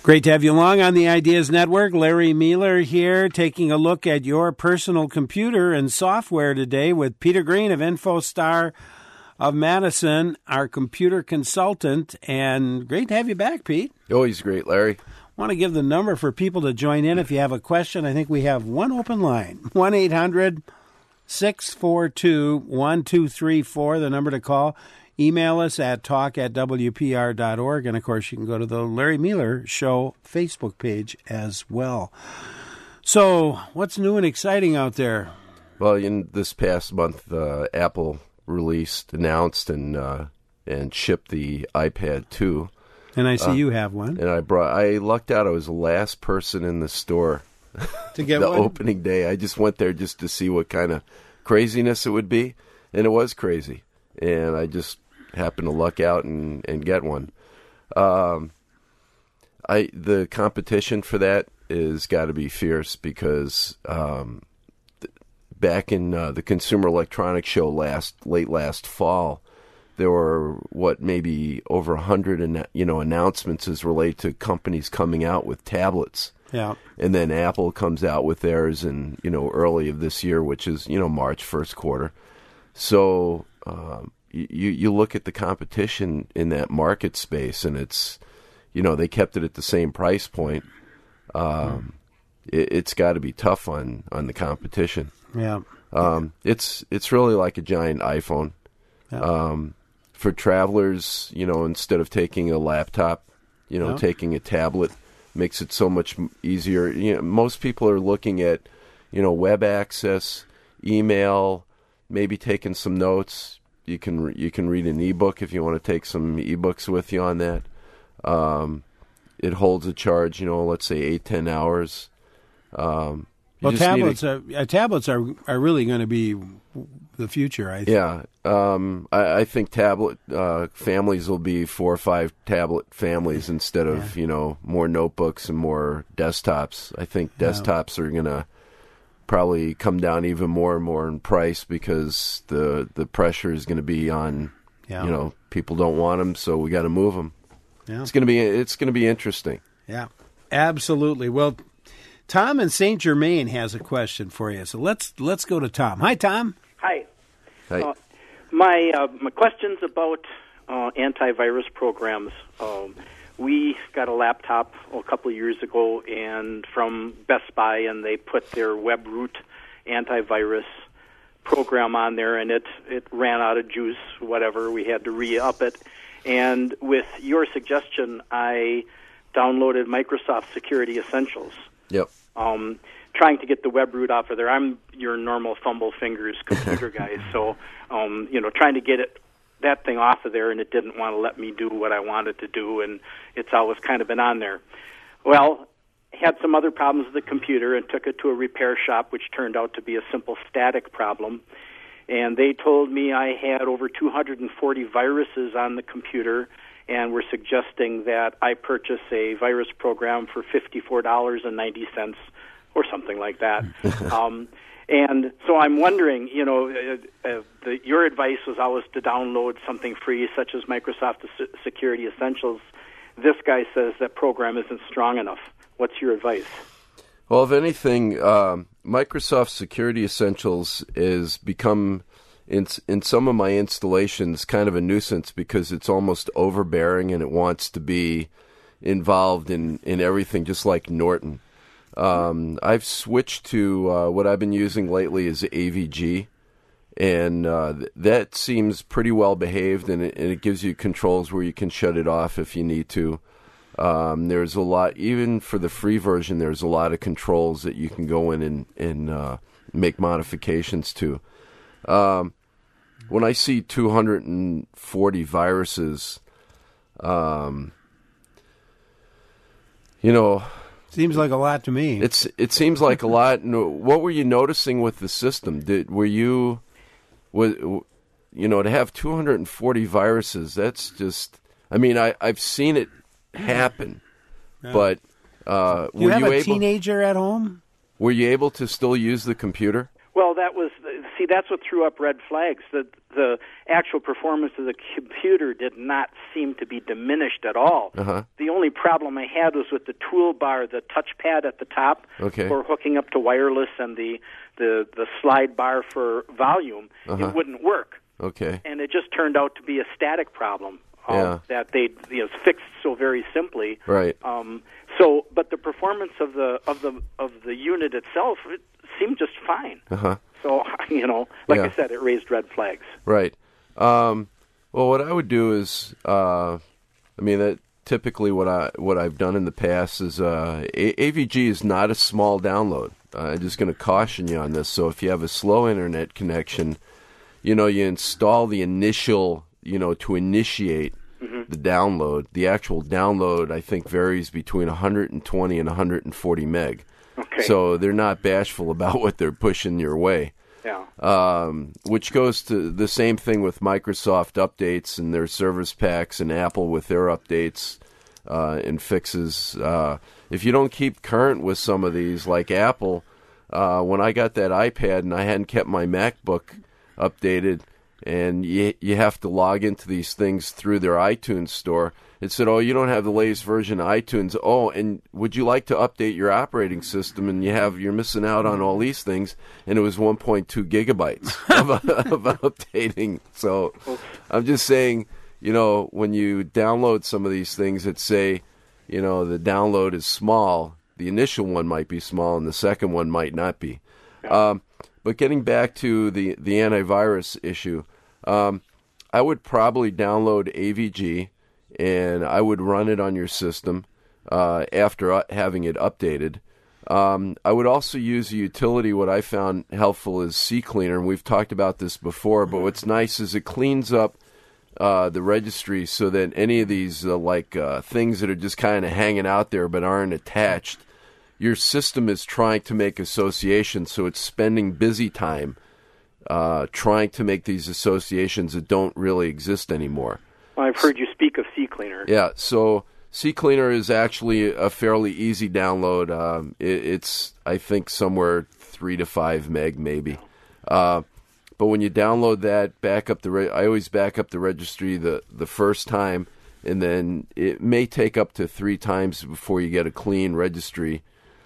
Great to have you along on the Ideas Network. Larry Mueller here, taking a look at your personal computer and software today with Peter Green of InfoStar of Madison, our computer consultant. And great to have you back, Pete. Always great, Larry. I want to give the number for people to join in if you have a question. I think we have one open line, 1-800-642-1234, the number to call. Email us at talk@wpr.org. And, of course, you can go to the Larry Mueller Show Facebook page as well. So what's new and exciting out there? Well, in this past month, Apple announced, and shipped the iPad 2. And I see you have one. And I lucked out. I was the last person in the store to get the one? opening day. I just went there just to see what kind of craziness it would be. And it was crazy. And I just happened to luck out and get one. The competition for that is got to be fierce because back in the Consumer Electronics Show late last fall, there were maybe over 100 announcements as relate to companies coming out with tablets. Yeah. And then Apple comes out with theirs in early of this year, which is March first quarter. So you look at the competition in that market space, and it's they kept it at the same price point. It's got to be tough on the competition. Yeah. It's really like a giant iPhone. Yeah. For travelers, instead of taking a laptop, taking a tablet makes it so much easier. Most people are looking at, web access, email, maybe taking some notes. You can read an ebook if you want to take some ebooks with you on that. It holds a charge, let's say 8-10 hours. Tablets are really going to be the future, I think. Yeah. I think tablet families will be 4 or 5 tablet families instead of, more notebooks and more desktops. I think desktops are going to probably come down even more and more in price because the pressure is going to be on, people don't want them, so we got to move them. Yeah. It's going to be interesting. Yeah, absolutely. Well, Tom in St. Germain has a question for you, so let's go to Tom. Hi, Tom. Hi. Hi. My question's about antivirus programs. We got a laptop a couple of years ago, and from Best Buy, and they put their WebRoot antivirus program on there, and it ran out of juice. Whatever, we had to re-up it. And with your suggestion, I downloaded Microsoft Security Essentials. Yep. Trying to get the WebRoot off of there. I'm your normal fumble fingers computer guy, so trying to get that thing off of there, and it didn't want to let me do what I wanted to do, and it's always kind of been on there. Well, had some other problems with the computer and took it to a repair shop, which turned out to be a simple static problem. And they told me I had over 240 viruses on the computer, and were suggesting that I purchase a virus program for $54.90 or something like that. And so I'm wondering, your advice was always to download something free, such as Microsoft Security Essentials. This guy says that program isn't strong enough. What's your advice? Well, if anything, Microsoft Security Essentials is become, in some of my installations, kind of a nuisance because it's almost overbearing and it wants to be involved in everything, just like Norton. I've switched to what I've been using lately is AVG, and that seems pretty well behaved, and it gives you controls where you can shut it off if you need to. There's a lot, even for the free version, there's a lot of controls that you can go in and make modifications to. When I see 240 viruses, seems like a lot to me. It seems like a lot. What were you noticing with the system? To have 240 viruses? That's just. I mean, I've seen it happen, but you have a teenager at home? Were you able to still use the computer? Well, that was the see, that's what threw up red flags. The actual performance of the computer did not seem to be diminished at all. Uh-huh. The only problem I had was with the toolbar, the touchpad at the top for hooking up to wireless, and the slide bar for volume. It wouldn't work. Okay. And it just turned out to be a static problem that they fixed so very simply. Right. But the performance of the unit itself, it seemed just fine. Uh-huh. So, I said, it raised red flags. Right. Well, what I would do is, that typically what I've done in the past is AVG is not a small download. I'm just going to caution you on this. So if you have a slow internet connection, you install the initial, to initiate the download. The actual download, I think, varies between 120 and 140 meg. Okay. So they're not bashful about what they're pushing your way. Yeah. Which goes to the same thing with Microsoft updates and their service packs, and Apple with their updates and fixes. If you don't keep current with some of these, like Apple, when I got that iPad and I hadn't kept my MacBook updated, and you have to log into these things through their iTunes store, it said, oh, you don't have the latest version of iTunes. Oh, and would you like to update your operating system? And you're missing out on all these things. And it was 1.2 gigabytes of updating. So I'm just saying, when you download some of these things that say, the download is small, the initial one might be small and the second one might not be. Yeah. But getting back to the antivirus issue, I would probably download AVG, and I would run it on your system after having it updated. I would also use a utility. What I found helpful is CCleaner, and we've talked about this before, but what's nice is it cleans up the registry so that any of these things that are just kind of hanging out there but aren't attached, your system is trying to make associations, so it's spending busy time trying to make these associations that don't really exist anymore. Well, I've heard you speak of CCleaner. Yeah, so CCleaner is actually a fairly easy download. It's, I think, somewhere 3 to 5 meg maybe. But when you download that, I always back up the registry the first time, and then it may take up to 3 times before you get a clean registry.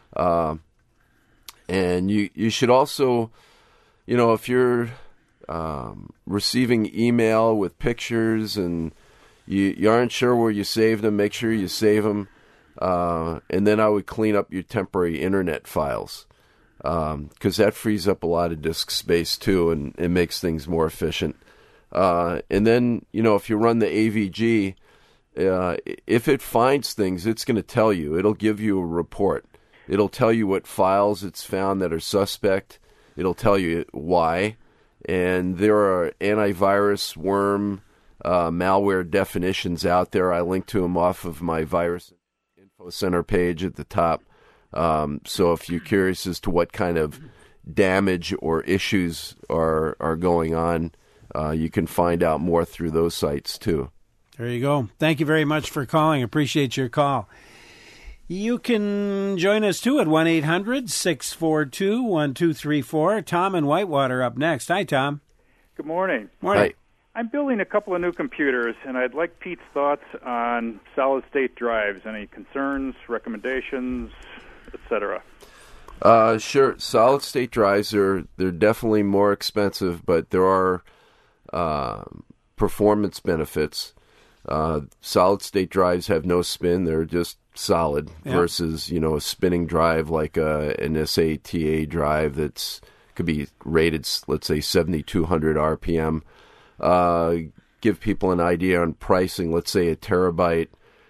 And you should also, if you're receiving email with pictures and you aren't sure where you saved them, make sure you save them. And then I would clean up your temporary internet files, because that frees up a lot of disk space too, and it makes things more efficient. And then, if you run the AVG, if it finds things, it's going to tell you. It'll give you a report. It'll tell you what files it's found that are suspect. It'll tell you why. And there are antivirus, worm, malware definitions out there. I link to them off of my Virus Info Center page at the top. So if you're curious as to what kind of damage or issues are going on, you can find out more through those sites too. There you go. Thank you very much for calling. Appreciate your call. You can join us, too, at 1-800-642-1234. Tom in Whitewater up next. Hi, Tom. Good morning. Morning. Hi. I'm building a couple of new computers, and I'd like Pete's thoughts on solid-state drives. Any concerns, recommendations, etc.? Sure. Solid-state drives, they're definitely more expensive, but there are performance benefits. Solid-state drives have no spin. They're just solid versus, a spinning drive like an SATA drive that's could be rated, let's say, 7,200 RPM. Give people an idea on pricing. Let's say a terabyte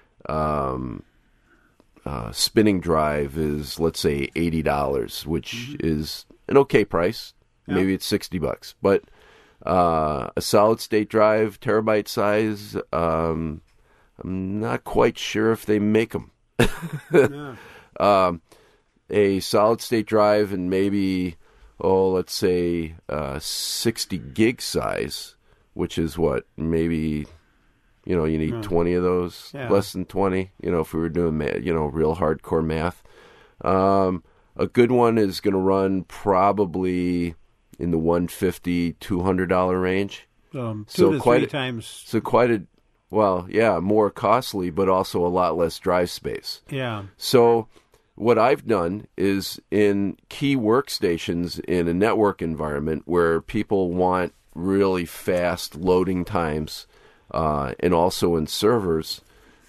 spinning drive is, let's say, $80, which is an okay price. Maybe it's $60, but a solid-state drive, terabyte size, I'm not quite sure if they make them. A solid-state drive and maybe, let's say 60 gig size, which is what, maybe, you need 20 of those, less than 20, if we were doing, real hardcore math. A good one is going to run probably, in the $150, $200 range. Two to three times. So more costly, but also a lot less drive space. Yeah. So what I've done is in key workstations in a network environment where people want really fast loading times, and also in servers,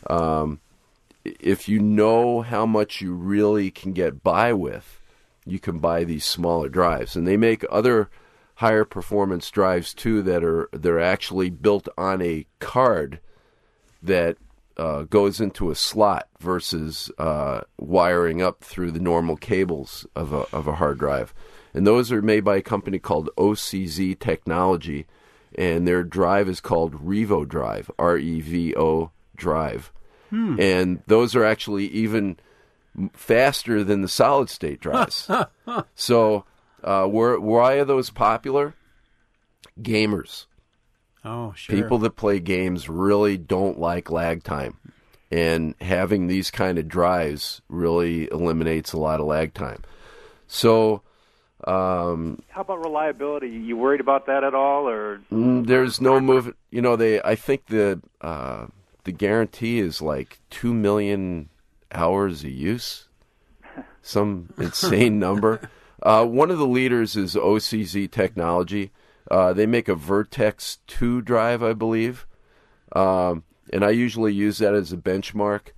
if you know how much you really can get by with, you can buy these smaller drives. And they make other higher performance drives too they're actually built on a card that goes into a slot versus wiring up through the normal cables of a hard drive. And those are made by a company called OCZ Technology, and their drive is called Revo Drive, REVO Drive. And those are actually even faster than the solid-state drives. So why are those popular? Gamers. Oh, sure. People that play games really don't like lag time. And having these kind of drives really eliminates a lot of lag time. So how about reliability? You worried about that at all, or there's no move? I think the guarantee is like 2 million hours of use, some insane number. One of the leaders is OCZ Technology. They make a Vertex 2 drive, I believe, and I usually use that as a benchmark.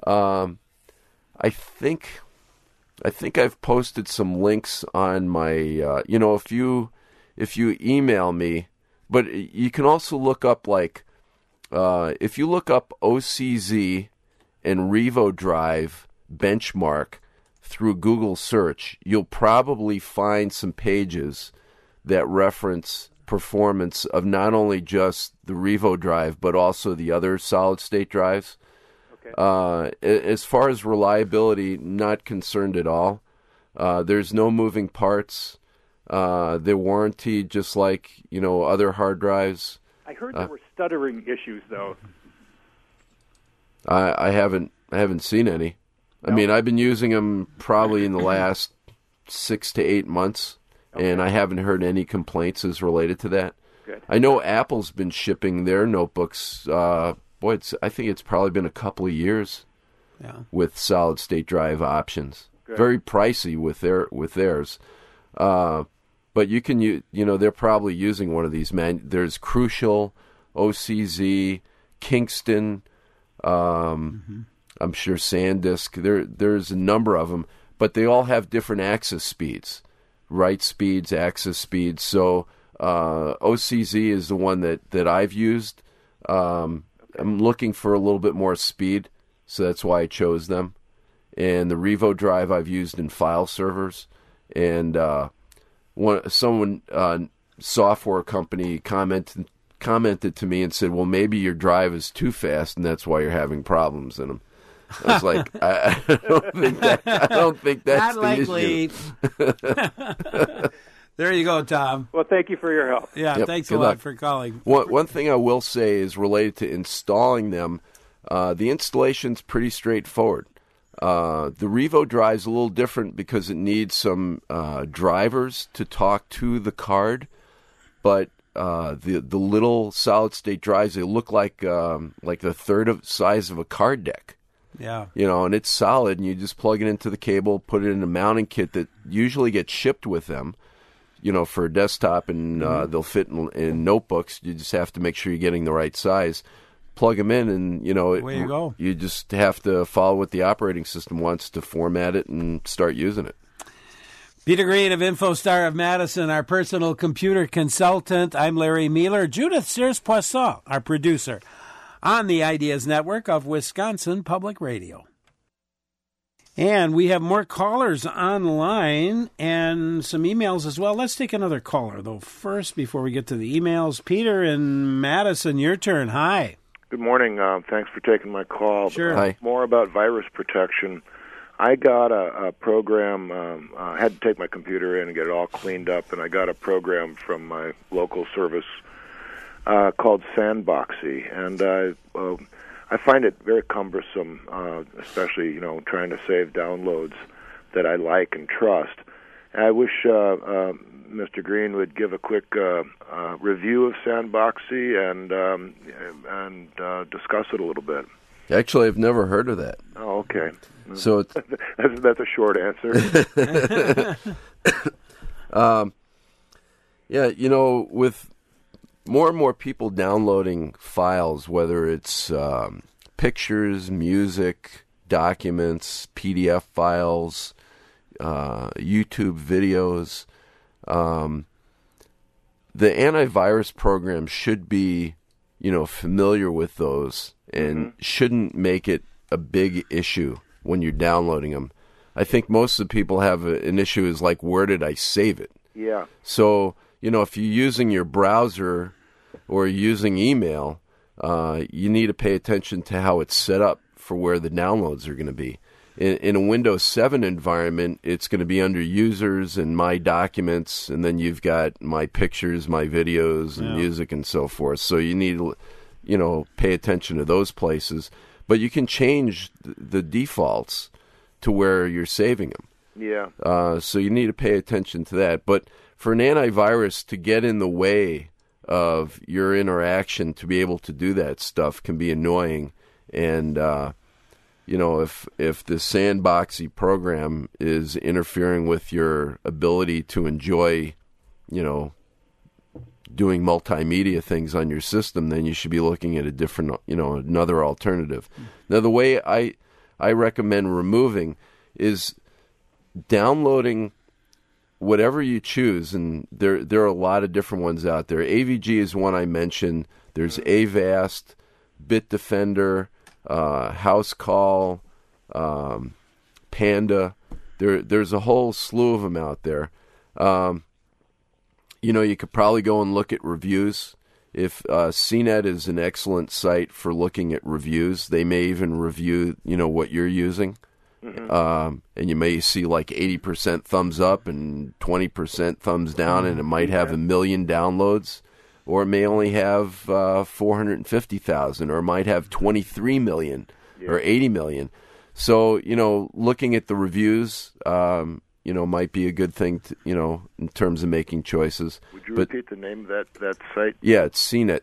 I think I've posted some links on my, if you email me, but you can also look up if you look up OCZ and Revo Drive benchmark through Google search, you'll probably find some pages that reference performance of not only just the Revo Drive, but also the other solid-state drives. Okay. As far as reliability, not concerned at all. There's no moving parts. They're warranted just like, other hard drives. I heard there were stuttering issues, though. I haven't seen any. No? I mean, I've been using them probably in the last 6 to 8 months, and I haven't heard any complaints as related to that. Good. I know Apple's been shipping their notebooks. I think it's probably been a couple of years with solid-state drive options. Good. Very pricey with theirs. But you can they're probably using one of these. There's Crucial, OCZ, Kingston, I'm sure SanDisk. There's a number of them, but they all have different access speeds, write speeds, access speeds. So OCZ is the one that I've used. I'm looking for a little bit more speed, so that's why I chose them. And the Revo Drive I've used in file servers, and software company commented to me and said, well, maybe your drive is too fast and that's why you're having problems in them. I was like, I don't think that's not the likely. Issue. There you go, Tom. Well, thank you for your help. Yeah, yep, thanks a lot for calling. One thing I will say is related to installing them. The installation's pretty straightforward. The Revo Drive is a little different because it needs some drivers to talk to the card, but the little solid-state drives, they look like the third of size of a card deck. Yeah. And it's solid, and you just plug it into the cable, put it in a mounting kit that usually gets shipped with them, for a desktop, and they'll fit in notebooks. You just have to make sure you're getting the right size. Plug them in, and away you go. You just have to follow what the operating system wants to format it and start using it. Peter Green of InfoStar of Madison, our personal computer consultant. I'm Larry Mueller. Judith Sears-Poisson, our producer, on the Ideas Network of Wisconsin Public Radio. And we have more callers online and some emails as well. Let's take another caller, though, first, before we get to the emails. Peter in Madison, your turn. Hi. Good morning. Thanks for taking my call. Sure. Hi. More about virus protection. I got a program. I had to take my computer in and get it all cleaned up, and I got a program from my local service called Sandboxy, and I find it very cumbersome, especially trying to save downloads that I like and trust. I wish Mr. Green would give a quick review of Sandboxy and discuss it a little bit. Actually, I've never heard of that. Oh, okay. So it's, that's a short answer. Yeah, with more and more people downloading files, whether it's pictures, music, documents, PDF files, YouTube videos, the antivirus program should be, familiar with those and shouldn't make it a big issue when you're downloading them. I think most of the people have an issue is like, where did I save it? Yeah. So, if you're using your browser or using email, you need to pay attention to how it's set up for where the downloads are going to be. In a Windows 7 environment, it's going to be under Users and My Documents, and then you've got My Pictures, My Videos, and Music, and so forth. So you need to, pay attention to those places. But you can change the defaults to where you're saving them. Yeah. So you need to pay attention to that. But for an antivirus to get in the way of your interaction to be able to do that stuff can be annoying. And if the Sandboxy program is interfering with your ability to enjoy, doing multimedia things on your system, then you should be looking at a different, another alternative. Now, the way I recommend removing is downloading whatever you choose, and there are a lot of different ones out there. AVG is one I mentioned. There's Avast, Bitdefender, Housecall, Panda. There's a whole slew of them out there. You could probably go and look at reviews. If CNET is an excellent site for looking at reviews, they may even review, what you're using. And you may see like 80% thumbs up and 20% thumbs down, and it might have 1 million downloads. Or it may only have 450,000, or it might have 23 million or 80 million. So, looking at the reviews, might be a good thing, in terms of making choices. Would you repeat the name of that site? Yeah, it's CNET,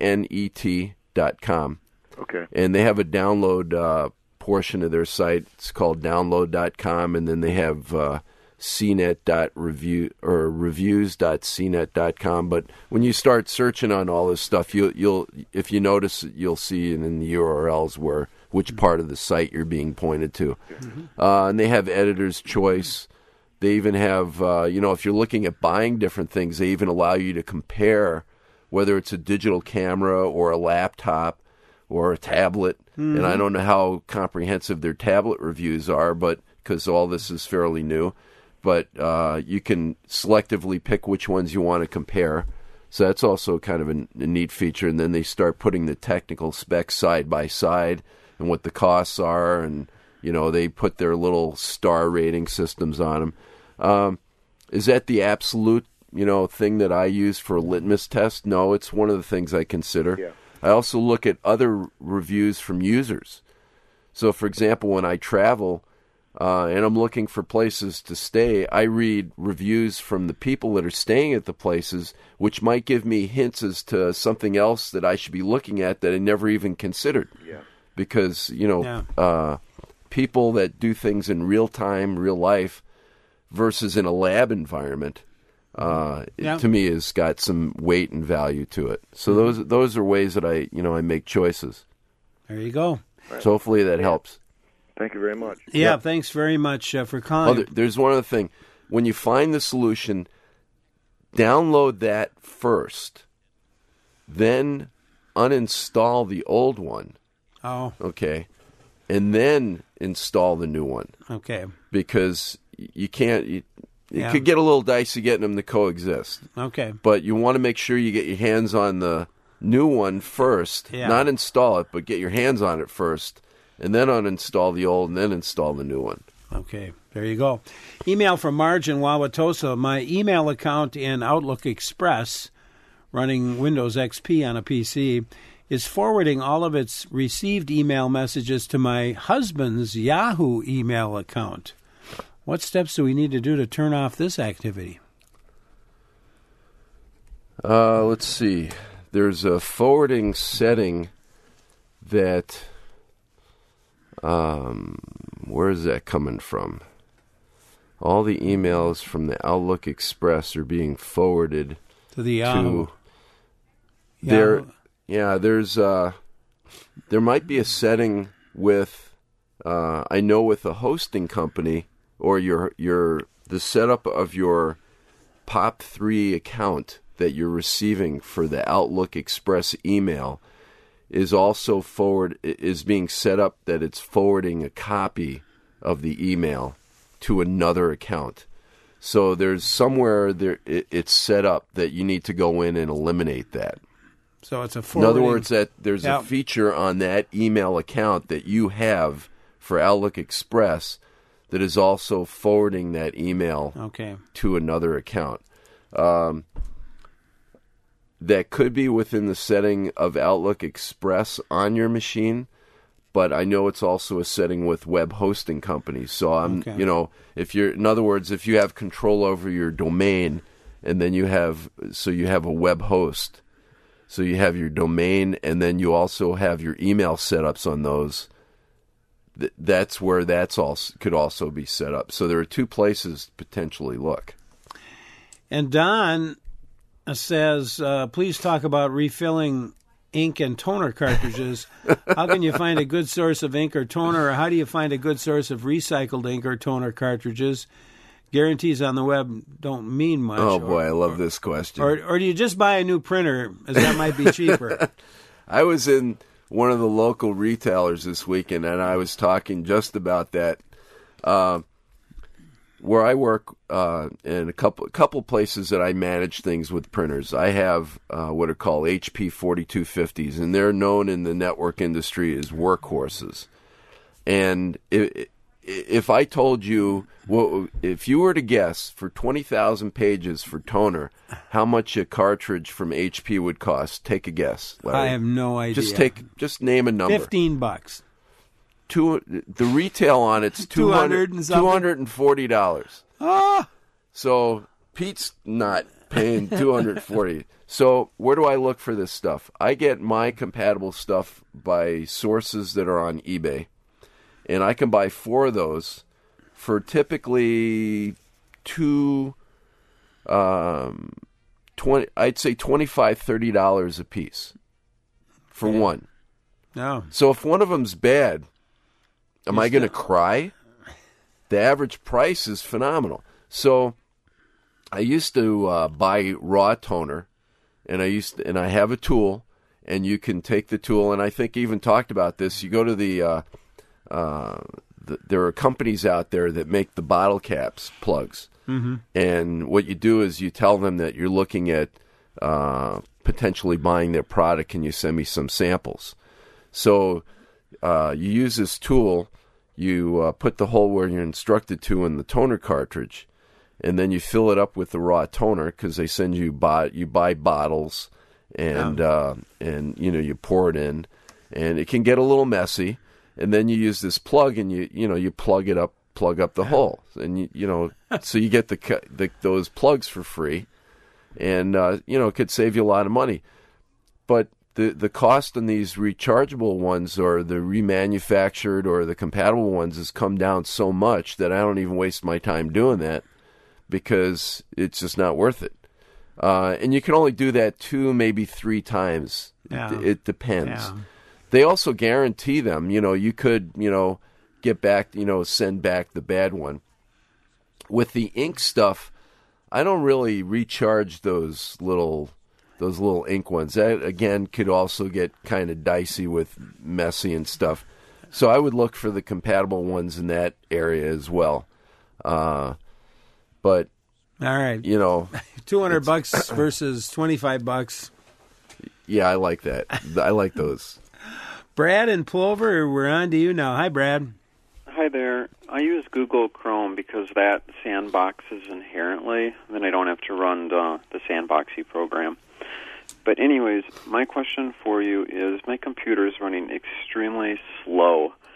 CNET.com. Okay. And they have a download portion of their site. It's called download.com, and then they have cnet.review or reviews.cnet.com. But when you start searching on all this stuff, you'll if you notice, you'll see in the URLs which part of the site you're being pointed to. And they have editor's choice. They even have, if you're looking at buying different things, they even allow you to compare whether it's a digital camera or a laptop or a tablet. And I don't know how comprehensive their tablet reviews are, but because all this is fairly new. But you can selectively pick which ones you want to compare. So that's also kind of a neat feature. And then they start putting the technical specs side by side and what the costs are. And, they put their little star rating systems on them. Is that the absolute, thing that I use for a litmus test? No, it's one of the things I consider. Yeah. I also look at other reviews from users. So, for example, when I travel and I'm looking for places to stay, I read reviews from the people that are staying at the places, which might give me hints as to something else that I should be looking at that I never even considered. Yeah. Because, people that do things in real time, real life, versus in a lab environment, to me has got some weight and value to it. So those are ways that I make choices. There you go. Right. So hopefully that helps. Thank you very much. Yeah, thanks very much for calling. There's one other thing. When you find the solution, download that first, then uninstall the old one. Oh. Okay. And then install the new one. Okay. Because you can't... It could get a little dicey getting them to coexist. Okay. But you want to make sure you get your hands on the new one first. Yeah. Not install it, but get your hands on it first. And then uninstall the old and then install the new one. Okay. There you go. Email from Marge in Wauwatosa. My email account in Outlook Express, running Windows XP on a PC, is forwarding all of its received email messages to my husband's Yahoo email account. What steps do we need to do to turn off this activity? Let's see. There's a forwarding setting that, where is that coming from? All the emails from the Outlook Express are being forwarded to the Yahoo. There might be a setting with, I know with a hosting company or the setup of your POP3 account that you're receiving for the Outlook Express email is being set up that it's forwarding a copy of the email to another account. So there's somewhere there it's set up that you need to go in and eliminate that. So it's a forwarding. In other words, that there's a feature on that email account that you have for Outlook Express that is also forwarding that email to another account. That could be within the setting of Outlook Express on your machine, but I know it's also a setting with web hosting companies. So if you have control over your domain, and then you have a web host, so you have your domain, and then you also have your email setups on those. That's where could also be set up. So there are two places to potentially look. And Don says, please talk about refilling ink and toner cartridges. How can you find a good source of ink or toner, or how do you find a good source of recycled ink or toner cartridges? Guarantees on the web don't mean much. Oh, boy, I love this question. Or do you just buy a new printer, as that might be cheaper? I was in one of the local retailers this weekend, and I was talking just about that. Where I work in a couple places that I manage things with printers, I have what are called HP 4250s, and they're known in the network industry as workhorses. And if I told you, if you were to guess for 20,000 pages for toner, how much a cartridge from HP would cost, take a guess, Larry. I have no idea. Just name a number. $15. The retail on it's $240. Ah! So Pete's not paying $240. So where do I look for this stuff? I get my compatible stuff by sources that are on eBay, and I can buy 4 of those for typically $25, $30 a piece for one. No. So if one of them's bad, am I going to cry? The average price is phenomenal. So I used to buy raw toner, and I have a tool, and you can take the tool, and I think I even talked about this. You go to there are companies out there that make the bottle caps plugs, and what you do is you tell them that you're looking at potentially buying their product, and you send me some samples. So you use this tool. You put the hole where you're instructed to in the toner cartridge, and then you fill it up with the raw toner because they send you buy bottles, and you pour it in, and it can get a little messy, and then you use this plug and you plug up the hole, and so you get those plugs for free, and it could save you a lot of money, but the cost on these rechargeable ones or the remanufactured or the compatible ones has come down so much that I don't even waste my time doing that because it's just not worth it. And you can only do that 2, maybe 3 times. Yeah. It depends. Yeah. They also guarantee them. You could, get back, send back the bad one. With the ink stuff, I don't really recharge those little ink ones. That, again, could also get kind of dicey with messy and stuff. So I would look for the compatible ones in that area as well. But, all right, $200 versus $25. Yeah, I like that. I like those. Brad and Plover, we're on to you now. Hi, Brad. Hi there. I use Google Chrome because that sandboxes inherently. Then I don't have to run the Sandboxy program. But anyways, my question for you is my computer is running extremely slow,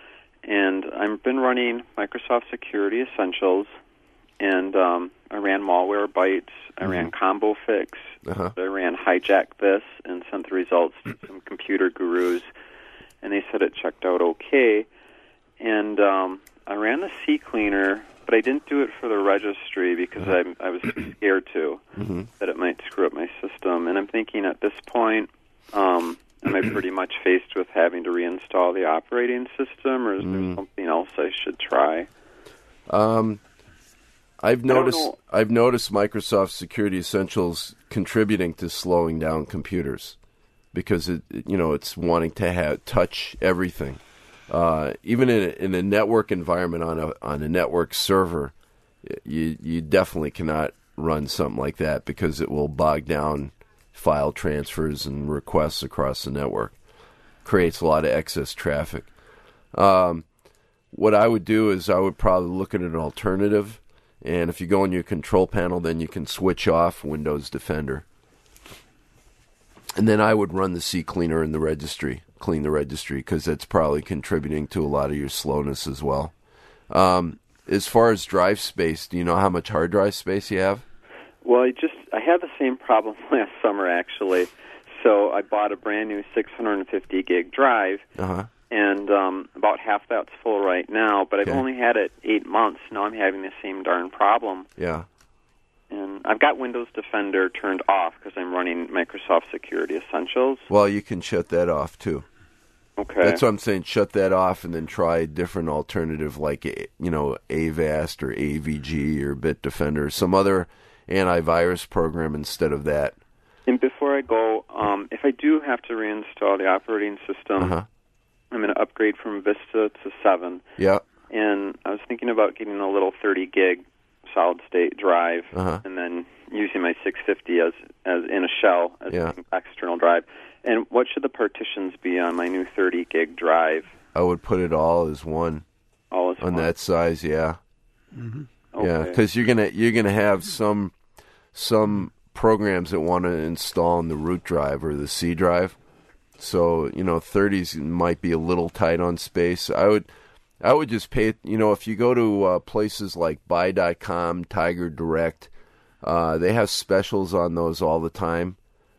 and I've been running Microsoft Security Essentials, and I ran Malwarebytes, I ran Combo Fix, I ran Hijack This, and sent the results to some computer gurus, and they said it checked out okay. And I ran the CCleaner, but I didn't do it for the registry because I was scared to, that it might screw up my system. And I'm thinking at this point, am I pretty much faced with having to reinstall the operating system, or is there something else I should try? I've noticed Microsoft Security Essentials contributing to slowing down computers because it's wanting to touch everything. Even in a network environment on a network server, you definitely cannot run something like that because it will bog down file transfers and requests across the network. Creates a lot of excess traffic. What I would do is I would probably look at an alternative, and if you go in your control panel, then you can switch off Windows Defender. And then I would run the CCleaner in the registry, clean the registry, because that's probably contributing to a lot of your slowness as well. As far as drive space, do you know how much hard drive space you have? Well, I had the same problem last summer, actually. So I bought a brand new 650 gig drive, and about half that's full right now, but I've only had it 8 months. Now I'm having the same darn problem. Yeah. And I've got Windows Defender turned off because I'm running Microsoft Security Essentials. Well, you can shut that off, too. Okay. That's what I'm saying. Shut that off and then try a different alternative like, Avast or AVG or Bitdefender, some other antivirus program instead of that. And before I go, if I do have to reinstall the operating system, I'm going to upgrade from Vista to 7. Yeah. And I was thinking about getting a little 30 gig solid-state drive and then using my 650 as in a shell as an external drive. And what should the partitions be on my new 30 gig drive? I would put it all as one. All as on one. That size, yeah. Okay. Yeah, because you're gonna have some programs that want to install in the root drive or the C drive. So 30s might be a little tight on space. I would just pay. If you go to places like Buy.com, Tiger Direct, they have specials on those all the time.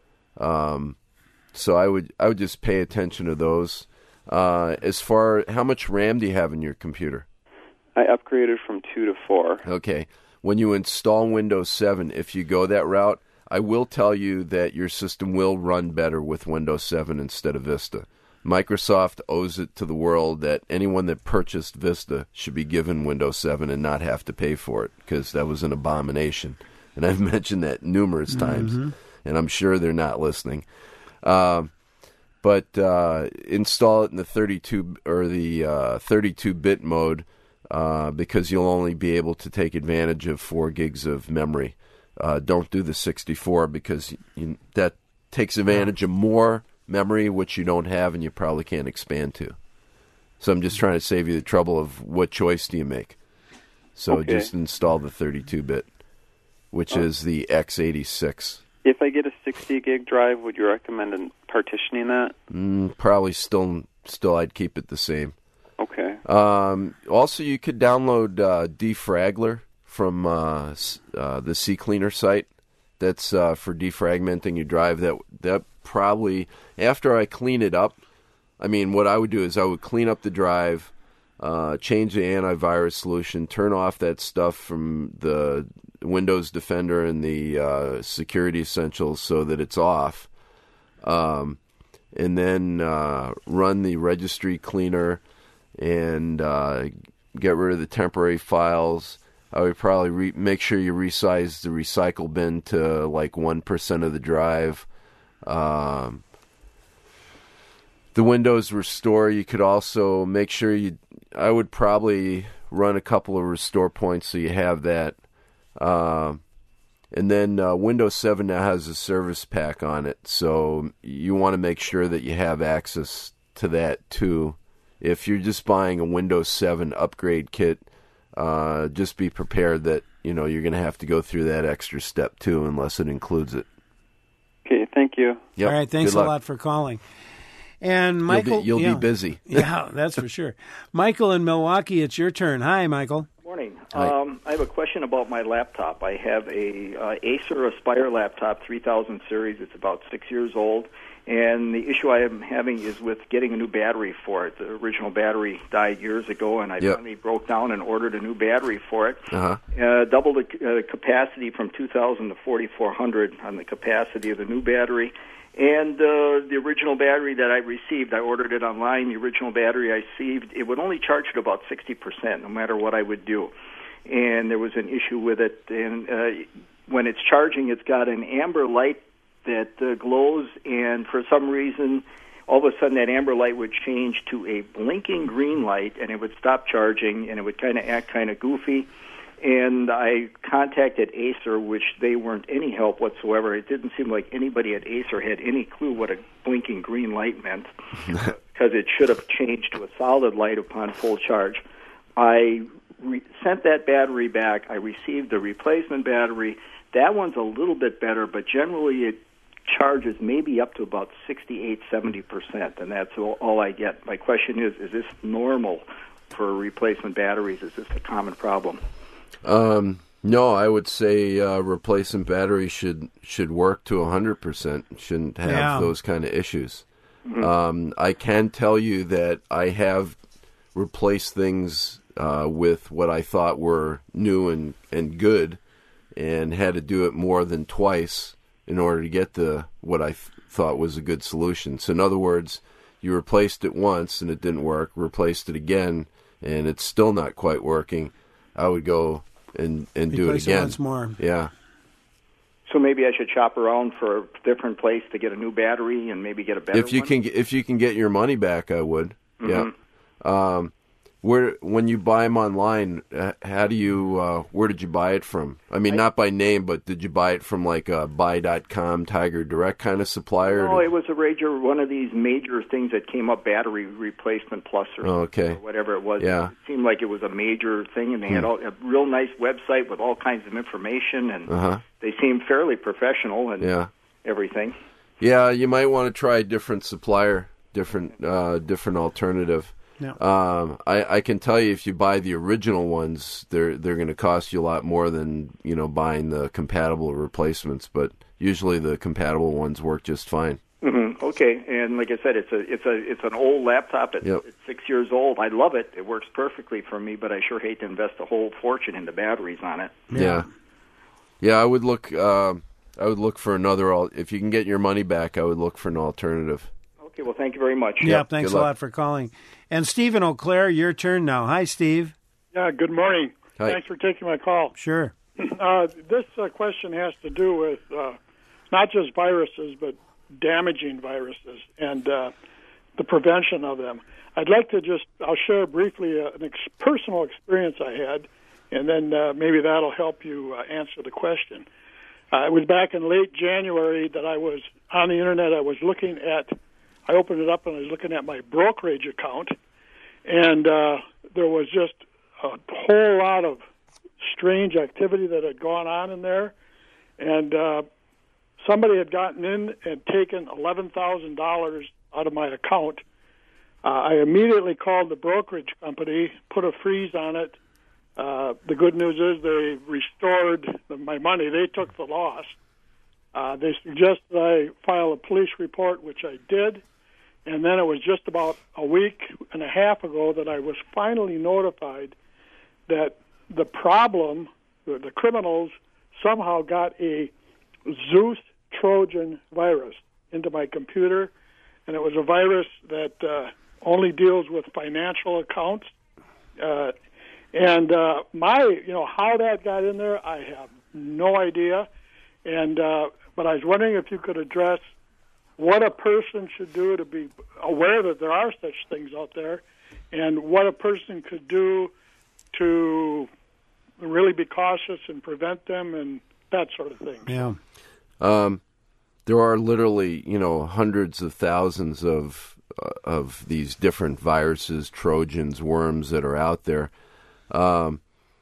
So I would just pay attention to those. As far how much RAM do you have in your computer? I upgraded from 2 to 4. Okay. When you install Windows 7, if you go that route, I will tell you that your system will run better with Windows 7 instead of Vista. Microsoft owes it to the world that anyone that purchased Vista should be given Windows 7 and not have to pay for it, because that was an abomination. And I've mentioned that numerous times, and I'm sure they're not listening. But install it in the 32 or the 32-bit mode, because you'll only be able to take advantage of 4 gigs of memory. Don't do the 64 because that takes advantage of more memory, which you don't have and you probably can't expand to. So I'm just trying to save you the trouble of what choice do you make. So just install the 32-bit, which is the x86. If I get a 60 gig drive, would you recommend partitioning that? Probably still I'd keep it the same. Okay. Also, you could download Defraggler from the CCleaner site. That's for defragmenting your drive. That probably, after I clean it up, what I would do is I would clean up the drive, change the antivirus solution, turn off that stuff from the Windows Defender and the Security Essentials so that it's off, and then run the registry cleaner and get rid of the temporary files. I would probably make sure you resize the recycle bin to like 1% of the drive. The Windows Restore, you could also make sure I would probably run a couple of restore points so you have that. And then Windows 7 now has a service pack on it, so you want to make sure that you have access to that too. If you're just buying a Windows 7 upgrade kit, just be prepared that you're going to have to go through that extra step too, unless it includes it. Okay, thank you. Yep. All right, thanks a lot for calling. And Michael, you'll be busy. Yeah, that's for sure. Michael in Milwaukee, it's your turn. Hi, Michael. Morning. Hi. I have a question about my laptop. I have a Acer Aspire laptop, 3000 series. It's about 6 years old. And the issue I am having is with getting a new battery for it. The original battery died years ago, and I finally broke down and ordered a new battery for it. Doubled the capacity from 2,000 to 4,400 on the capacity of the new battery. And the original battery that I received, I ordered it online. The original battery I received, it would only charge at about 60%, no matter what I would do. And there was an issue with it. And when it's charging, it's got an amber light that glows, and for some reason, all of a sudden that amber light would change to a blinking green light, and it would stop charging, and it would kind of act kind of goofy. And I contacted Acer, which they weren't any help whatsoever. It didn't seem like anybody at Acer had any clue what a blinking green light meant, because it should have changed to a solid light upon full charge. I sent that battery back. I received a replacement battery. That one's a little bit better, but generally it charges maybe up to about 68-70%, and that's all I get. My question is this normal for replacement batteries? Is this a common problem? No, I would say replacement batteries should work to 100%. Shouldn't have those kind of issues. Mm-hmm. I can tell you that I have replaced things with what I thought were new and good, and had to do it more than twice in order to get what I thought was a good solution. So in other words, you replaced it once and it didn't work, replaced it again, and it's still not quite working. I would go and do it again. Once more. Yeah. So maybe I should shop around for a different place to get a new battery and maybe get a better one? If you can get your money back, I would. Mm-hmm. Yeah. When you buy them online, how do you? Where did you buy it from? I mean, not by name, but did you buy it from like a Buy.com, Tiger Direct kind of supplier? No, it was one of these major things that came up, Battery Replacement Plus or whatever it was. Yeah. It seemed like it was a major thing, and they had a real nice website with all kinds of information, and they seemed fairly professional and everything. Yeah, you might want to try a different supplier, different alternative. Yeah. I can tell you if you buy the original ones, they're going to cost you a lot more than buying the compatible replacements. But usually the compatible ones work just fine. Mm-hmm. Okay, and like I said, it's an old laptop. It's 6 years old. I love it. It works perfectly for me. But I sure hate to invest a whole fortune into batteries on it. Yeah. I would look. I would look for another. If you can get your money back, I would look for an alternative. Okay, well, thank you very much. Yeah, thanks a lot for calling. And Steve in Eau Claire, your turn now. Hi, Steve. Yeah, good morning. Hi. Thanks for taking my call. Sure. This question has to do with not just viruses, but damaging viruses and the prevention of them. I'd like to I'll share briefly an personal experience I had, and then maybe that'll help you answer the question. It was back in late January that I was on the Internet. I opened it up and I was looking at my brokerage account, and there was just a whole lot of strange activity that had gone on in there, and somebody had gotten in and taken $11,000 out of my account. I immediately called the brokerage company, put a freeze on it. The good news is they restored my money. They took the loss. They suggested I file a police report, which I did. And then it was just about a week and a half ago that I was finally notified that the criminals somehow got a Zeus Trojan virus into my computer, and it was a virus that only deals with financial accounts. And how that got in there, I have no idea. And but I was wondering if you could address what a person should do to be aware that there are such things out there, and what a person could do to really be cautious and prevent them and that sort of thing. Yeah. There are literally, hundreds of thousands of these different viruses, Trojans, worms that are out there. And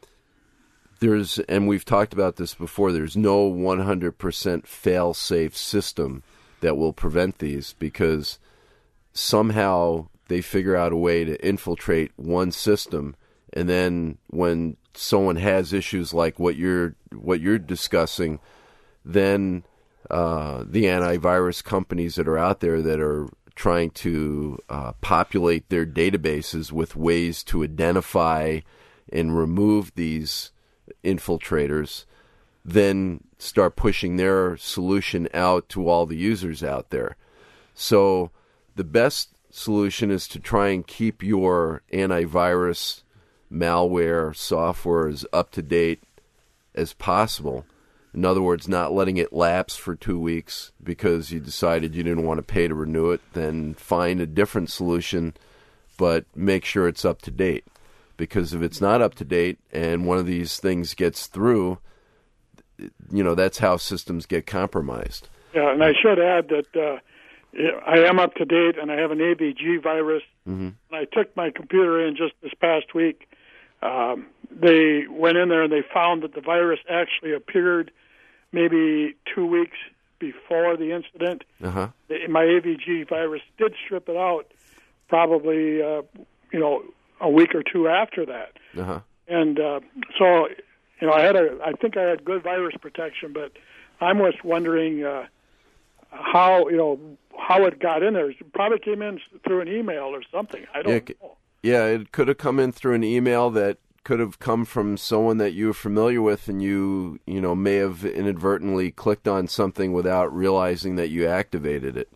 we've talked about this before, there's no 100% fail-safe system that will prevent these, because somehow they figure out a way to infiltrate one system, and then when someone has issues like what you're discussing, then the antivirus companies that are out there that are trying to populate their databases with ways to identify and remove these infiltrators, then start pushing their solution out to all the users out there. So the best solution is to try and keep your antivirus malware software as up to date as possible. In other words, not letting it lapse for 2 weeks because you decided you didn't want to pay to renew it. Then find a different solution, but make sure it's up to date. Because if it's not up to date and one of these things gets through, that's how systems get compromised. Yeah, and I should add that I am up to date, and I have an AVG virus. Mm-hmm. And I took my computer in just this past week. They went in there and they found that the virus actually appeared maybe 2 weeks before the incident. Uh-huh. My AVG virus did strip it out probably, a week or two after that. Uh-huh. And so, I think I had good virus protection, but I'm just wondering how it got in there. It probably came in through an email or something. I don't know. Yeah, it could have come in through an email that could have come from someone that you were familiar with, and you may have inadvertently clicked on something without realizing that you activated it.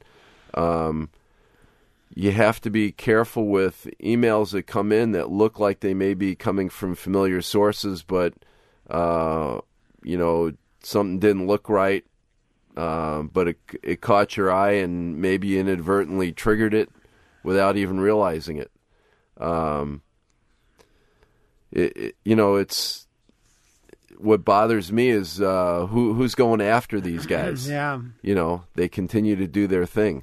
You have to be careful with emails that come in that look like they may be coming from familiar sources, but something didn't look right, but it caught your eye and maybe inadvertently triggered it without even realizing it. It's what bothers me is who's going after these guys. Yeah. They continue to do their thing,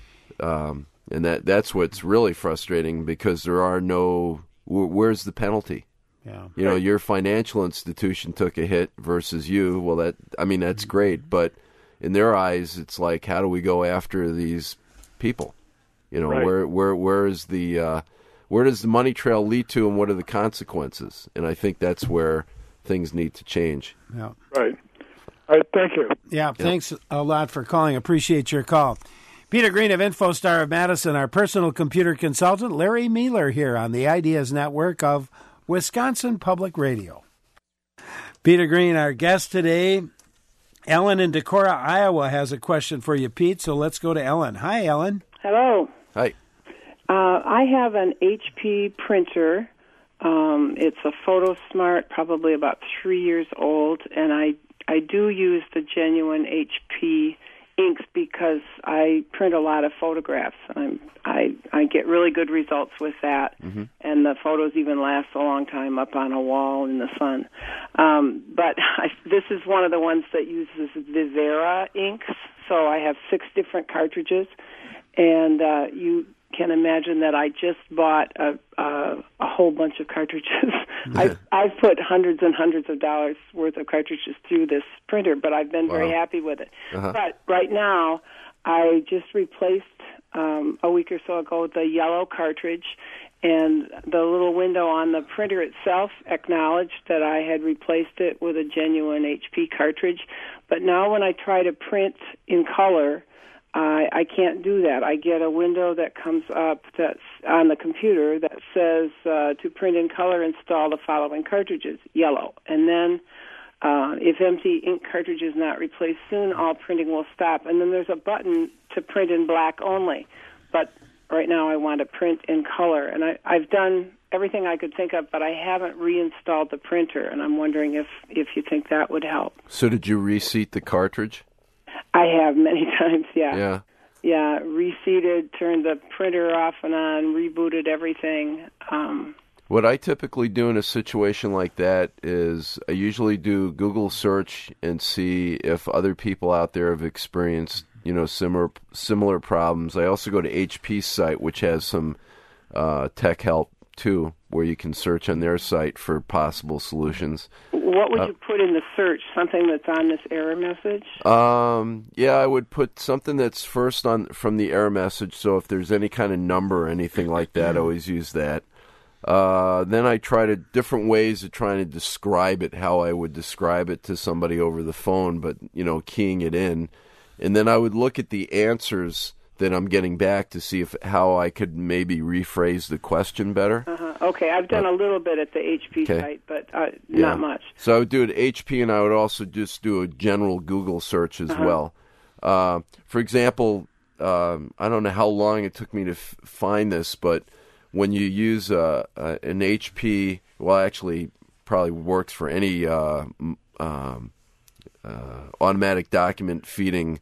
and that's what's really frustrating because there are no. Where's the penalty? Yeah. Your financial institution took a hit versus you. Well, that's great, but in their eyes, it's like, how do we go after these people? Right. Where is the where does the money trail lead to, and what are the consequences? And I think that's where things need to change. Yeah. Right. All right. Thank you. Yeah. Thanks a lot for calling. Appreciate your call. Peter Green of InfoStar of Madison, our personal computer consultant. Larry Mueller here on the Ideas Network of Wisconsin Public Radio. Peter Green, our guest today. Ellen in Decorah, Iowa, has a question for you, Pete. So let's go to Ellen. Hi, Ellen. Hello. Hi. I have an HP printer. It's a PhotoSmart, probably about 3 years old, and I do use the genuine HP inks because I print a lot of photographs. I get really good results with that, mm-hmm. and the photos even last a long time up on a wall in the sun. But this is one of the ones that uses Vivera inks, so I have 6 different cartridges, and you can imagine that I just bought a whole bunch of cartridges. I've put hundreds and hundreds of dollars worth of cartridges through this printer, but I've been very happy with it. Uh-huh. But right now, I just replaced a week or so ago the yellow cartridge, and the little window on the printer itself acknowledged that I had replaced it with a genuine HP cartridge. But now when I try to print in color, I can't do that. I get a window that comes up that's on the computer that says, to print in color, install the following cartridges, yellow. And then if empty ink cartridge is not replaced soon, all printing will stop. And then there's a button to print in black only. But right now I want to print in color. And I've done everything I could think of, but I haven't reinstalled the printer. And I'm wondering if you think that would help. So did you reseat the cartridge? I have many times, Yeah. Yeah, reseated, turned the printer off and on, rebooted everything. What I typically do in a situation like that is I usually do Google search and see if other people out there have experienced, similar problems. I also go to HP's site, which has some tech help too. where you can search on their site for possible solutions. What would you put in the search? Something that's on this error message? Yeah, I would put something that's first on from the error message. So if there's any kind of number or anything like that, I always use that. Then I try different ways of trying to describe it, how I would describe it to somebody over the phone, but, keying it in. And then I would look at the answers that I'm getting back to see how I could maybe rephrase the question better. Okay, I've done a little bit at the HP site, but not much. So I would do it at HP, and I would also just do a general Google search as well. For example, I don't know how long it took me to find this, but when you use an HP, well, actually, probably works for any automatic document feeding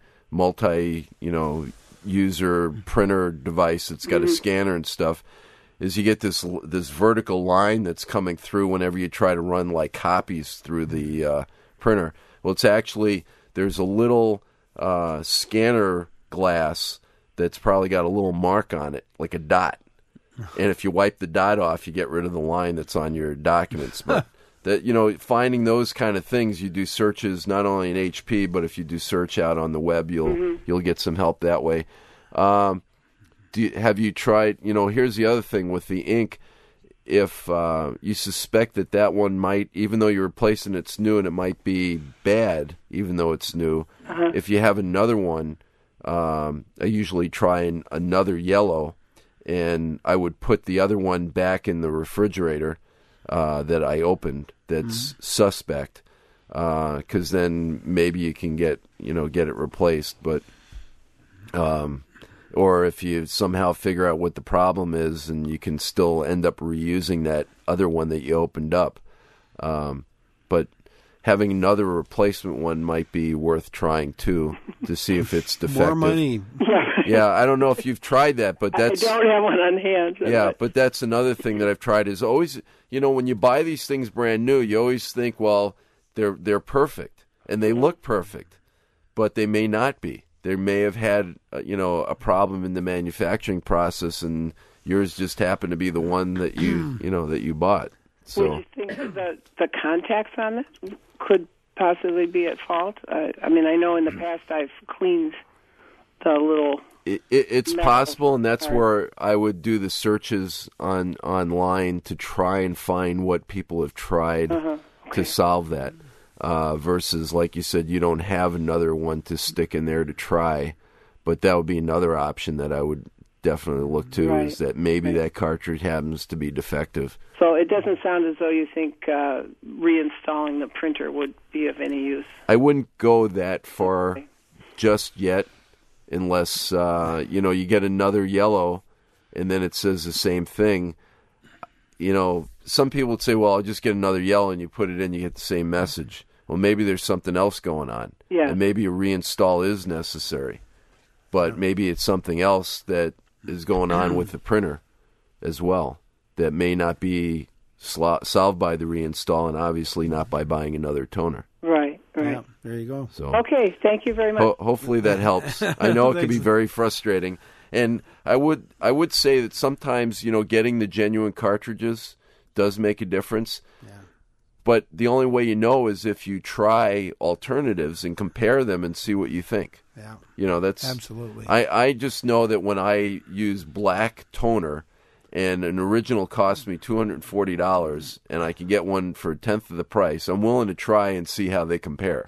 user printer device that's got a scanner and stuff, is you get this vertical line that's coming through whenever you try to run like copies through the printer. Well, it's actually, there's a little scanner glass that's probably got a little mark on it, like a dot. And if you wipe the dot off, you get rid of the line that's on your documents. But that, finding those kind of things, you do searches not only in HP, but if you do search out on the web, you'll get some help that way. Have you tried? Here's the other thing with the ink. If you suspect that one might, even though you're replacing it's new and it might be bad, even though it's new, if you have another one, I usually try another yellow, and I would put the other one back in the refrigerator that I opened that's suspect, because then maybe you can get it replaced. But or if you somehow figure out what the problem is, and you can still end up reusing that other one that you opened up. But having another replacement one might be worth trying too, to see if it's defective. More money. Yeah, I don't know if you've tried that, but that's... I don't have one on hand. Yeah, but that's another thing that I've tried is always, when you buy these things brand new, you always think, well, they're perfect, and they look perfect, but they may not be. They may have had, a problem in the manufacturing process, and yours just happened to be the one that you, that you bought. So, would you think that the contacts on it could possibly be at fault? I know in the past I've cleaned the little... It's possible, and that's where I would do the searches online to try and find what people have tried to solve that. Versus, like you said, you don't have another one to stick in there to try. But that would be another option that I would definitely look to, is that maybe that cartridge happens to be defective. So it doesn't sound as though you think reinstalling the printer would be of any use. I wouldn't go that far just yet, unless you get another yellow and then it says the same thing. Some people would say, well, I'll just get another yellow, and you put it in, you get the same message. Well, maybe there's something else going on. Yeah. And maybe a reinstall is necessary. But maybe it's something else that is going on with the printer as well that may not be solved by the reinstall, and obviously not by buying another toner. Right. Yeah, there you go. So, okay, thank you very much. Hopefully that helps. I know it can be very frustrating. And I would say that sometimes, getting the genuine cartridges does make a difference. Yeah. But the only way you know is if you try alternatives and compare them and see what you think. Yeah. That's absolutely. I just know that when I use black toner and an original cost me $240 and I can get one for a tenth of the price, I'm willing to try and see how they compare.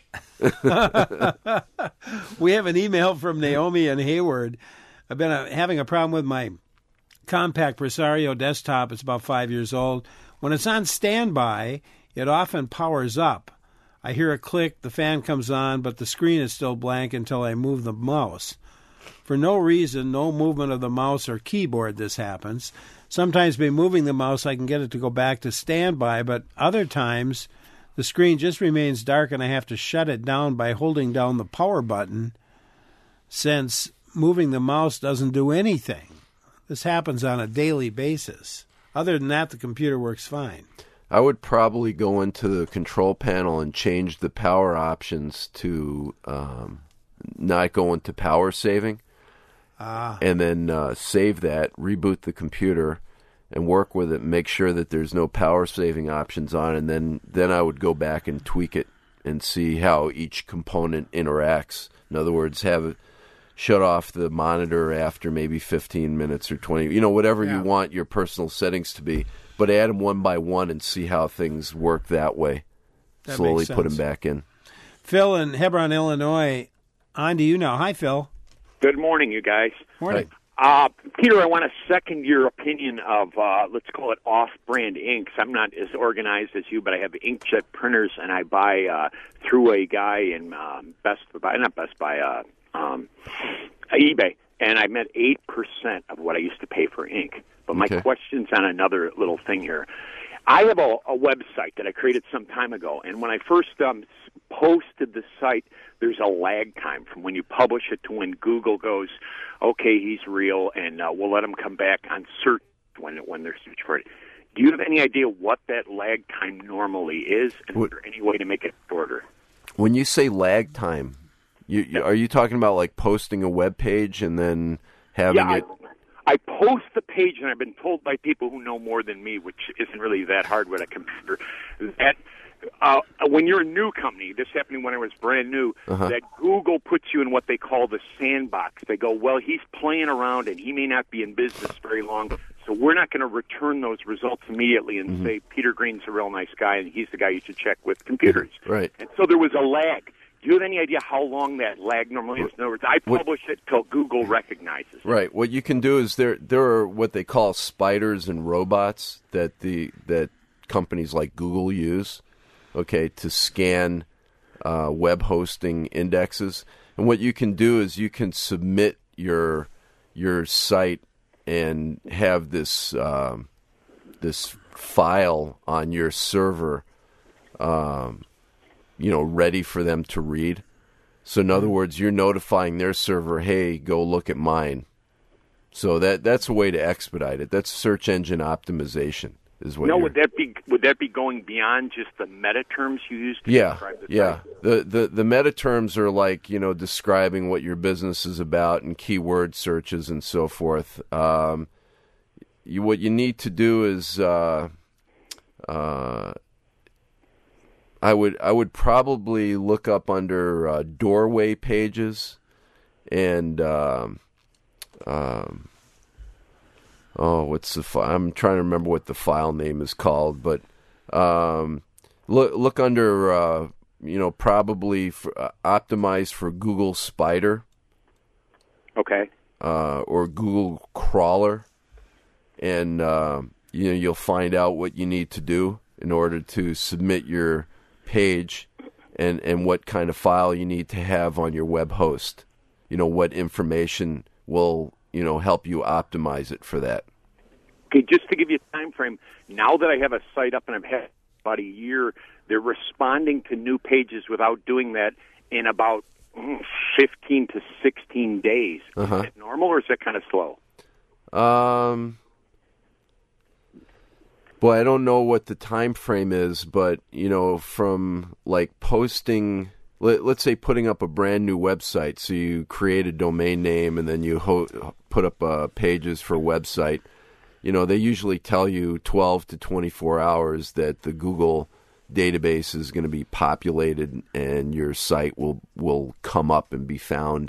We have an email from Naomi in Hayward. I've been having a problem with my compact Presario desktop. It's about 5 years old. When it's on standby, it often powers up. I hear a click, the fan comes on, but the screen is still blank until I move the mouse. For no reason, no movement of the mouse or keyboard, this happens. Sometimes by moving the mouse, I can get it to go back to standby, but other times the screen just remains dark and I have to shut it down by holding down the power button, since moving the mouse doesn't do anything. This happens on a daily basis. Other than that, the computer works fine. I would probably go into the control panel and change the power options to not go into power saving. And then save that, reboot the computer, and work with it and make sure that there's no power saving options on it, and then I would go back and tweak it and see how each component interacts. In other words, have it shut off the monitor after maybe 15 minutes or 20, whatever you want your personal settings to be, but add them one by one and see how things work that way. That Slowly makes sense. put them back in. Phil in Hebron, Illinois, on to you now. Hi, Phil. Good morning, you guys. Morning. Peter, I want to second your opinion of, let's call it off-brand inks. I'm not as organized as you, but I have inkjet printers, and I buy through a guy in eBay, and I'm at 8% of what I used to pay for ink. But my question's on another little thing here. I have a website that I created some time ago, and when I first posted the site, there's a lag time from when you publish it to when Google goes, okay, he's real, and we'll let him come back on search when they're searching for it. Do you have any idea what that lag time normally is, and is there any way to make it shorter? When you say lag time, are you talking about like posting a web page and then having it? I post the page, and I've been told by people who know more than me, which isn't really that hard with a computer, that when you're a new company, this happened when I was brand new, that Google puts you in what they call the sandbox. They go, well, he's playing around, and he may not be in business very long, so we're not going to return those results immediately and say, Peter Green's a real nice guy, and he's the guy you should check with computers. Right. And so there was a lag. Do you have any idea how long that lag normally is? In other words, I publish it till Google recognizes it. Right. What you can do is there are what they call spiders and robots that companies like Google use, to scan web hosting indexes. And what you can do is you can submit your site and have this this file on your server ready for them to read. So in other words, you're notifying their server, hey, go look at mine. So that's a way to expedite it. That's search engine optimization is what. No, would that be going beyond just the meta terms you use to describe the site? The meta terms are like, describing what your business is about and keyword searches and so forth. What you need to do is I would probably look up under doorway pages and what's the I'm trying to remember what the file name is called, but look under probably optimized for Google Spider, or Google Crawler, and you'll find out what you need to do in order to submit your page and what kind of file you need to have on your web host. What information will, help you optimize it for that. Okay, just to give you a time frame, now that I have a site up and I've had about a year, they're responding to new pages without doing that in about 15 to 16 days. Is that normal, or is that kind of slow? Well, I don't know what the time frame is, but, from like posting, let's say putting up a brand new website, so you create a domain name and then you put up pages for a website, they usually tell you 12 to 24 hours that the Google database is going to be populated and your site will come up and be found.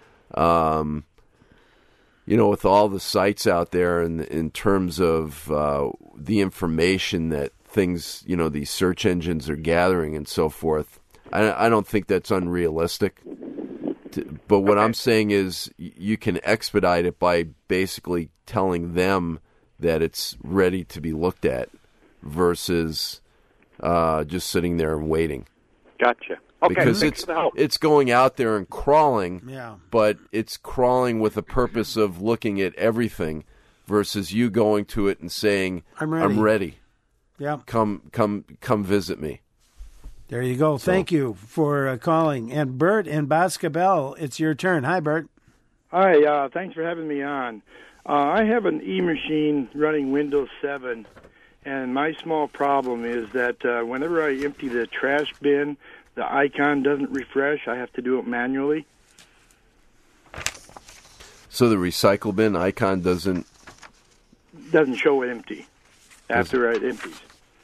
With all the sites out there and in terms of the information that things, these search engines are gathering and so forth, I don't think that's unrealistic. But what I'm saying is you can expedite it by basically telling them that it's ready to be looked at versus just sitting there and waiting. Gotcha. Okay, because it's going out there and crawling, but it's crawling with a purpose of looking at everything versus you going to it and saying, I'm ready. Yeah. Come visit me. There you go. Thank you for calling. And Bert in Boscobel, it's your turn. Hi, Bert. Hi, thanks for having me on. I have an e-machine running Windows 7, and my small problem is that whenever I empty the trash bin, the icon doesn't refresh. I have to do it manually. So the recycle bin icon doesn't... doesn't show empty after it empties.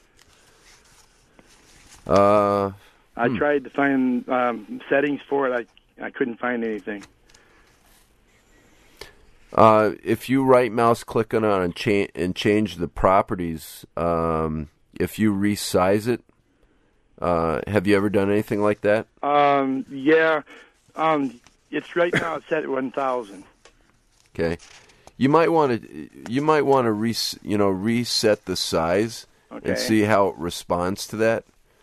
I tried to find settings for it. I couldn't find anything. If you right mouse click on it and change the properties, if you resize it, have you ever done anything like that? Yeah. It's right now. It's set at 1,000. Okay. You might want to reset the size and see how it responds to that.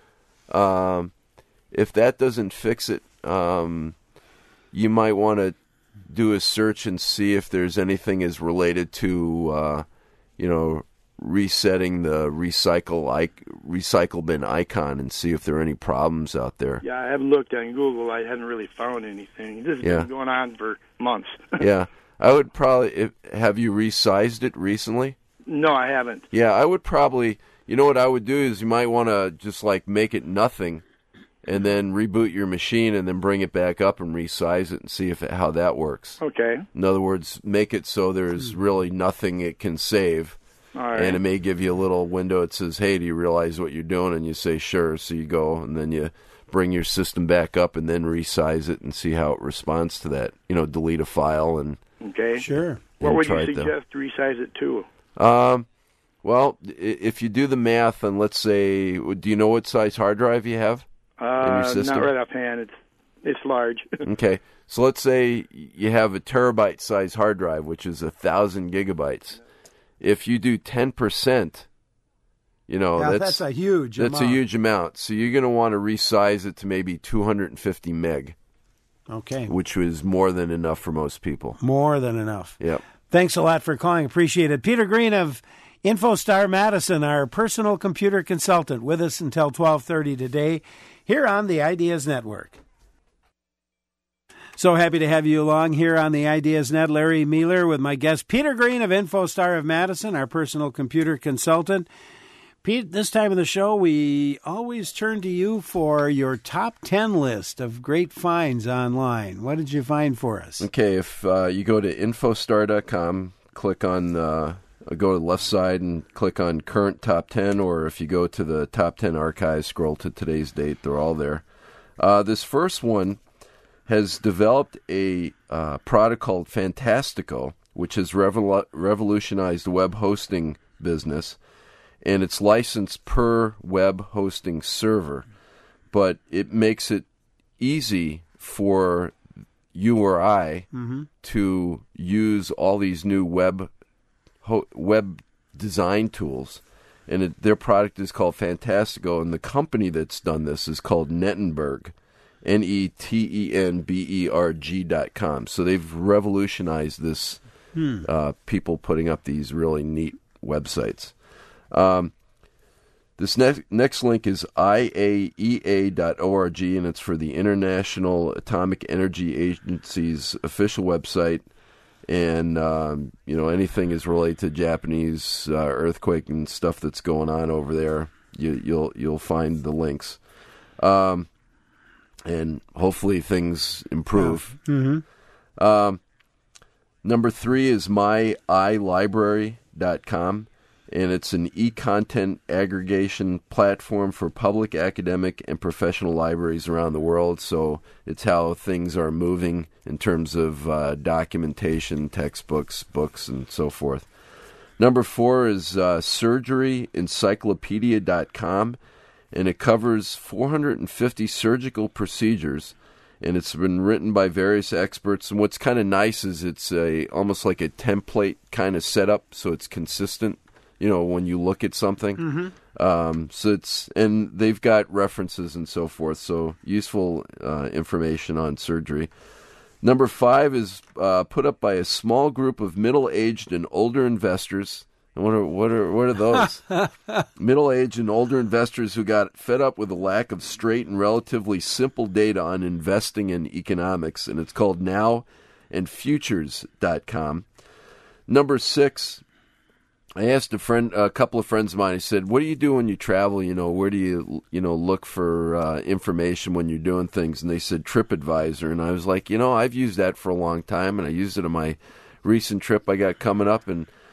If that doesn't fix it, you might want to do a search and see if there's anything is related to, resetting the recycle bin icon and see if there are any problems out there. Yeah, I haven't looked on Google. I hadn't really found anything. This has been going on for months. Yeah. I would probably... Have you resized it recently? No, I haven't. Yeah, I would probably... You know what I would do is you might want to just make it nothing and then reboot your machine and then bring it back up and resize it and see how that works. Okay. In other words, make it so there's really nothing it can save. All right. And it may give you a little window that says, hey, do you realize what you're doing? And you say, sure. So you go and then you bring your system back up and then resize it and see how it responds to that. Delete a file and... Okay. Sure. What would you suggest to resize it to? Well, if you do the math, and let's say, do you know what size hard drive you have in your system? Not right offhand. It's large. Okay. So let's say you have a terabyte size hard drive, which is 1,000 gigabytes. If you do 10%, that's a huge amount. That's a huge amount. So you're going to want to resize it to maybe 250 meg. Okay. Which was more than enough for most people. More than enough. Yep. Thanks a lot for calling. Appreciate it. Peter Green of InfoStar Madison, our personal computer consultant, with us until 12:30 today here on the Ideas Network. So happy to have you along here on the Ideas Net. Larry Mealer with my guest Peter Green of InfoStar of Madison, our personal computer consultant. Pete, this time of the show, we always turn to you for your top 10 list of great finds online. What did you find for us? Okay, if you go to infostar.com, click on, go to the left side and click on current top 10, or if you go to the top 10 archives, scroll to today's date, they're all there. This first one has developed a product called Fantastico, which has revolutionized the web hosting business. And it's licensed per web hosting server, but it makes it easy for you or I to use all these new web design tools. And their product is called Fantastico, and the company that's done this is called Nettenberg, NETENBERG.com. So they've revolutionized this, people putting up these really neat websites. This next link is IAEA.org, and it's for the International Atomic Energy Agency's official website. And anything is related to Japanese earthquake and stuff that's going on over there, you'll find the links, and hopefully things improve. Number 3 is myiLibrary.com. And it's an e-content aggregation platform for public, academic, and professional libraries around the world. So it's how things are moving in terms of documentation, textbooks, books, and so forth. Number 4 is surgeryencyclopedia.com, and it covers 450 surgical procedures, and it's been written by various experts. And what's kind of nice is it's almost like a template kind of setup, so it's consistent. When you look at something. So and they've got references and so forth, so useful information on surgery. Number 5 is put up by a small group of middle-aged and older investors. What are those? Middle-aged and older investors who got fed up with the lack of straight and relatively simple data on investing in economics, and it's called nowandfutures.com. Number 6, I asked a couple of friends of mine, I said, what do you do when you travel? Where do you, look for information when you're doing things? And they said TripAdvisor. And I was like, I've used that for a long time, and I used it on my recent trip I got coming up. And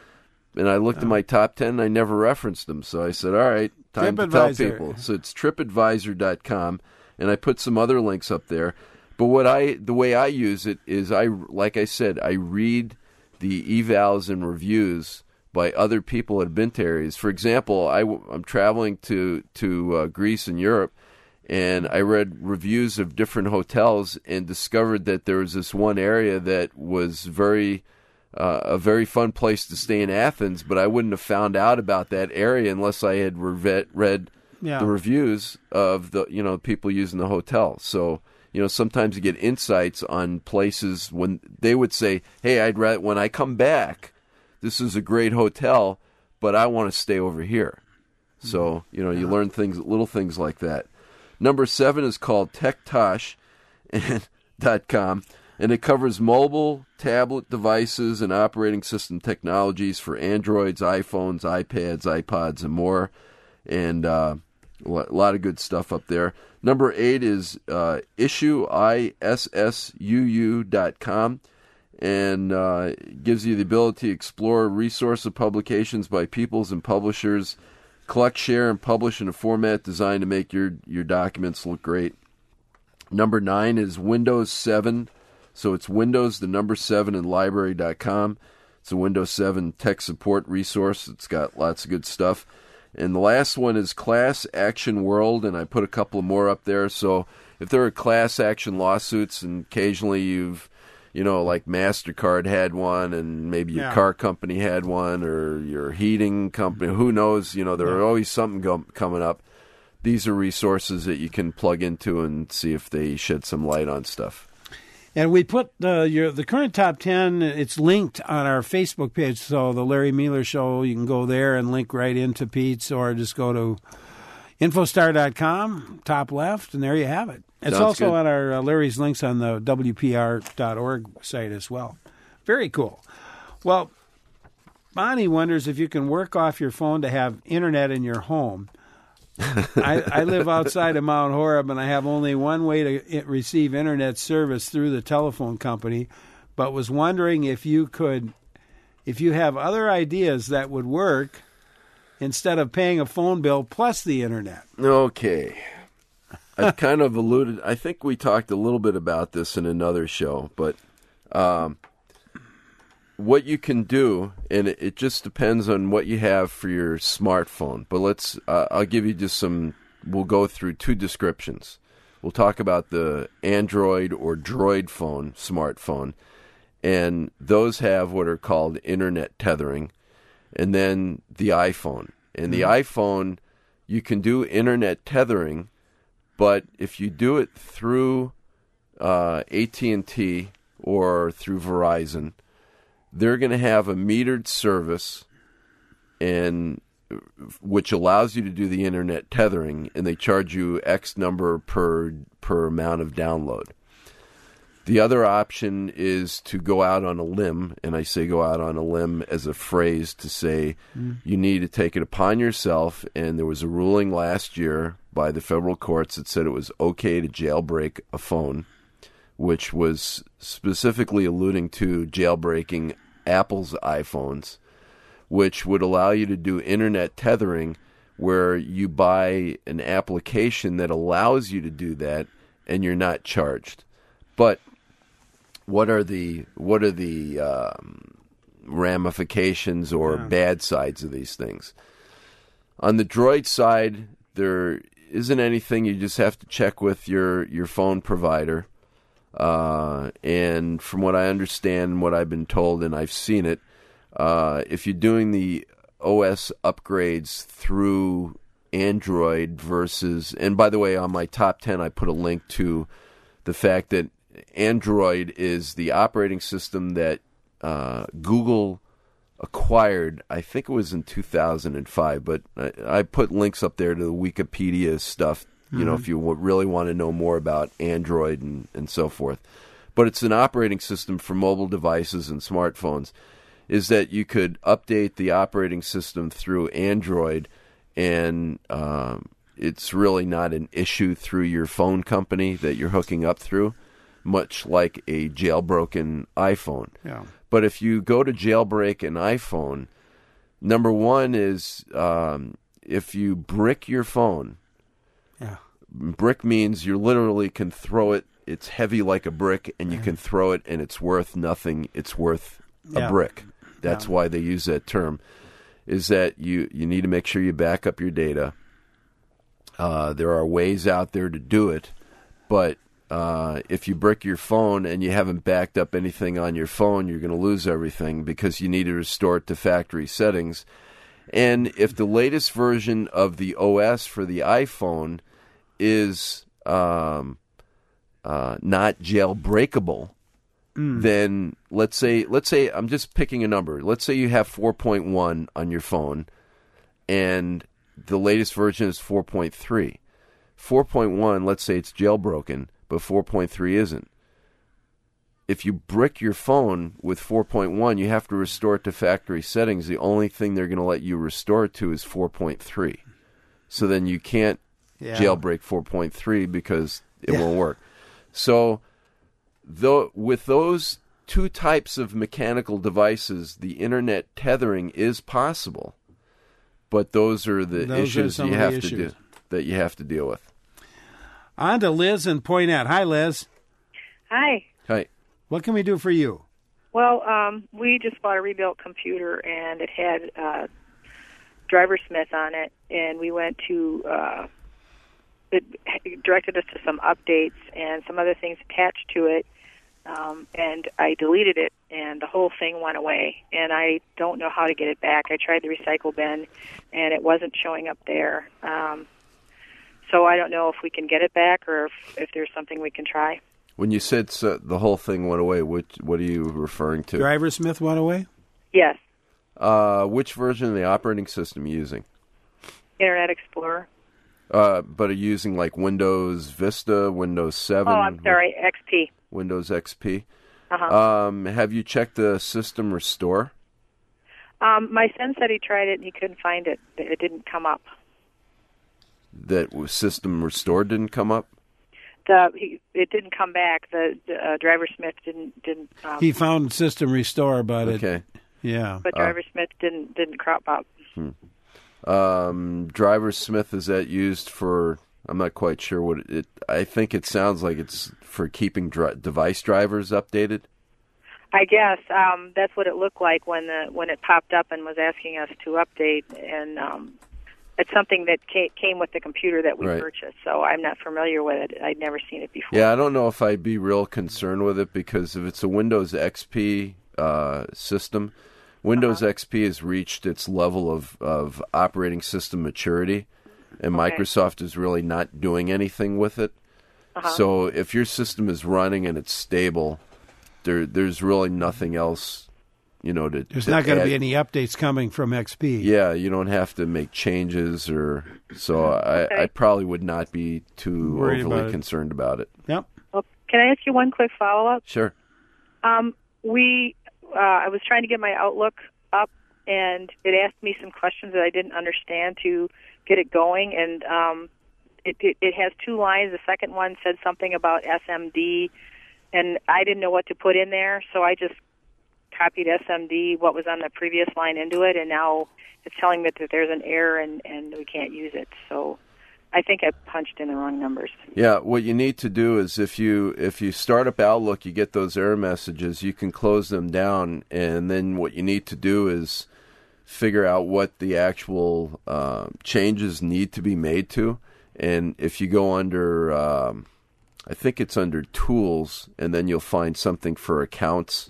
And I looked at my top 10, and I never referenced them. So I said, all right, time to tell people. So it's TripAdvisor.com, and I put some other links up there. But the way I use it is, like I said, I read the evals and reviews by other people that have been to areas. For example, I'm traveling to Greece and Europe, and I read reviews of different hotels and discovered that there was this one area that was a very fun place to stay in Athens, but I wouldn't have found out about that area unless I had read the reviews of the people using the hotel. So sometimes you get insights on places when they would say, "Hey, when I come back, this is a great hotel, but I want to stay over here." So you learn little things like that. Number 7 is called TechTosh.com. And it covers mobile, tablet devices and operating system technologies for Androids, iPhones, iPads, iPods, and more. And a lot of good stuff up there. Number 8 is issueissuu.com. And it gives you the ability to explore resource of publications by peoples and publishers, collect, share, and publish in a format designed to make your documents look great. Number 9 is Windows 7. So it's Windows, the number 7, and library.com. It's a Windows 7 tech support resource. It's got lots of good stuff. And the last one is Class Action World, and I put a couple more up there. So if there are class action lawsuits, and occasionally you've, like MasterCard had one, and maybe your car company had one, or your heating company, who knows, there are always something coming up. These are resources that you can plug into and see if they shed some light on stuff. And we put the current top 10, it's linked on our Facebook page. So the Larry Mealer Show, you can go there and link right into Pete's, or just go to infostar.com, top left, and there you have it. It's Sounds also good. on our Larry's links on the WPR.org site as well. Very cool. Well, Bonnie wonders if you can work off your phone to have internet in your home. I live outside of Mount Horeb, and I have only one way to receive internet service through the telephone company, but was wondering if you have other ideas that would work instead of paying a phone bill plus the internet. Okay. I've kind of alluded, I think we talked a little bit about this in another show, but what you can do, and it just depends on what you have for your smartphone. But I'll give you just we'll go through 2 descriptions. We'll talk about the Android or Droid phone, smartphone, and those have what are called internet tethering, and then the iPhone. And the iPhone, you can do internet tethering, but if you do it through AT&T or through Verizon, they're going to have a metered service, and which allows you to do the internet tethering, and they charge you X number per amount of download. The other option is to go out on a limb, and I say go out on a limb as a phrase to say you need to take it upon yourself, and there was a ruling last year by the federal courts that said it was okay to jailbreak a phone, which was specifically alluding to jailbreaking Apple's iPhones, which would allow you to do internet tethering where you buy an application that allows you to do that and you're not charged. But what are the ramifications or bad sides of these things? On the Droid side, there isn't anything. You just have to check with your phone provider. And from what I understand, what I've been told, and I've seen it, if you're doing the OS upgrades through Android versus, and by the way, on my top 10, I put a link to the fact that Android is the operating system that Google acquired. I think it was in 2005, but I put links up there to the Wikipedia stuff, if you really want to know more about Android and so forth. But it's an operating system for mobile devices and smartphones, is that you could update the operating system through Android, and it's really not an issue through your phone company that you're hooking up through, much like a jailbroken iPhone. Yeah. But if you go to jailbreak an iPhone, Number one is if you brick your phone. Yeah. Brick means you literally can throw it. It's heavy like a brick, and you can throw it, and it's worth nothing. It's worth a brick. That's why they use that term, is that you need to make sure you back up your data. There are ways out there to do it, but if you brick your phone and you haven't backed up anything on your phone, you're going to lose everything because you need to restore it to factory settings. And if the latest version of the OS for the iPhone is not jailbreakable, then let's say I'm just picking a number. Let's say you have 4.1 on your phone, and the latest version is 4.3. 4.1, let's say it's jailbroken, but 4.3 isn't. If you brick your phone with 4.1, you have to restore it to factory settings. The only thing they're going to let you restore it to is 4.3. So then you can't jailbreak 4.3 because it won't work. So with those two types of mechanical devices, the internet tethering is possible, but those are the issues you have to deal with. On to Liz in Poynette. Hi, Liz. Hi. Hi. What can we do for you? Well, we just bought a rebuilt computer, and it had DriverSmith on it, and we went to it directed us to some updates and some other things attached to it, and I deleted it, and the whole thing went away, and I don't know how to get it back. I tried the recycle bin, and it wasn't showing up there. So I don't know if we can get it back or if there's something we can try. When you said the whole thing went away, what are you referring to? DriverSmith went away? Yes. Which version of the operating system are you using? Internet Explorer. But are you using like Windows Vista, Windows 7? Oh, I'm sorry, XP. Windows XP. Uh-huh. Have you checked the System Restore? My son said he tried it and he couldn't find it. It didn't come up. That System Restore didn't come up? It didn't come back. The DriverSmith didn't. He found System Restore, but okay. But DriverSmith didn't crop up. DriverSmith, is that used for? I'm not quite sure what it. I think it sounds like it's for keeping device drivers updated. I guess that's what it looked like when it popped up and was asking us to update, and it's something that came with the computer that we purchased. So I'm not familiar with it. I'd never seen it before. Yeah, I don't know if I'd be real concerned with it because if it's a Windows XP system, Windows XP has reached its level of operating system maturity, and Microsoft is really not doing anything with it. So if your system is running and it's stable, there's really nothing else, There's not going to be any updates coming from XP. Yeah, you don't have to make changes, I probably would not be too overly concerned about it. Yep. Well, can I ask you one quick follow-up? Sure. I was trying to get my Outlook up, and it asked me some questions that I didn't understand to get it going, and it has two lines. The second one said something about SMD, and I didn't know what to put in there, so I just copied SMD, what was on the previous line, into it, and now it's telling me that there's an error and we can't use it. So I think I punched in the wrong numbers. Yeah, what you need to do is if you start up Outlook, you get those error messages, you can close them down, and then what you need to do is figure out what the actual changes need to be made to. And if you go under, I think it's under Tools, and then you'll find something for Accounts.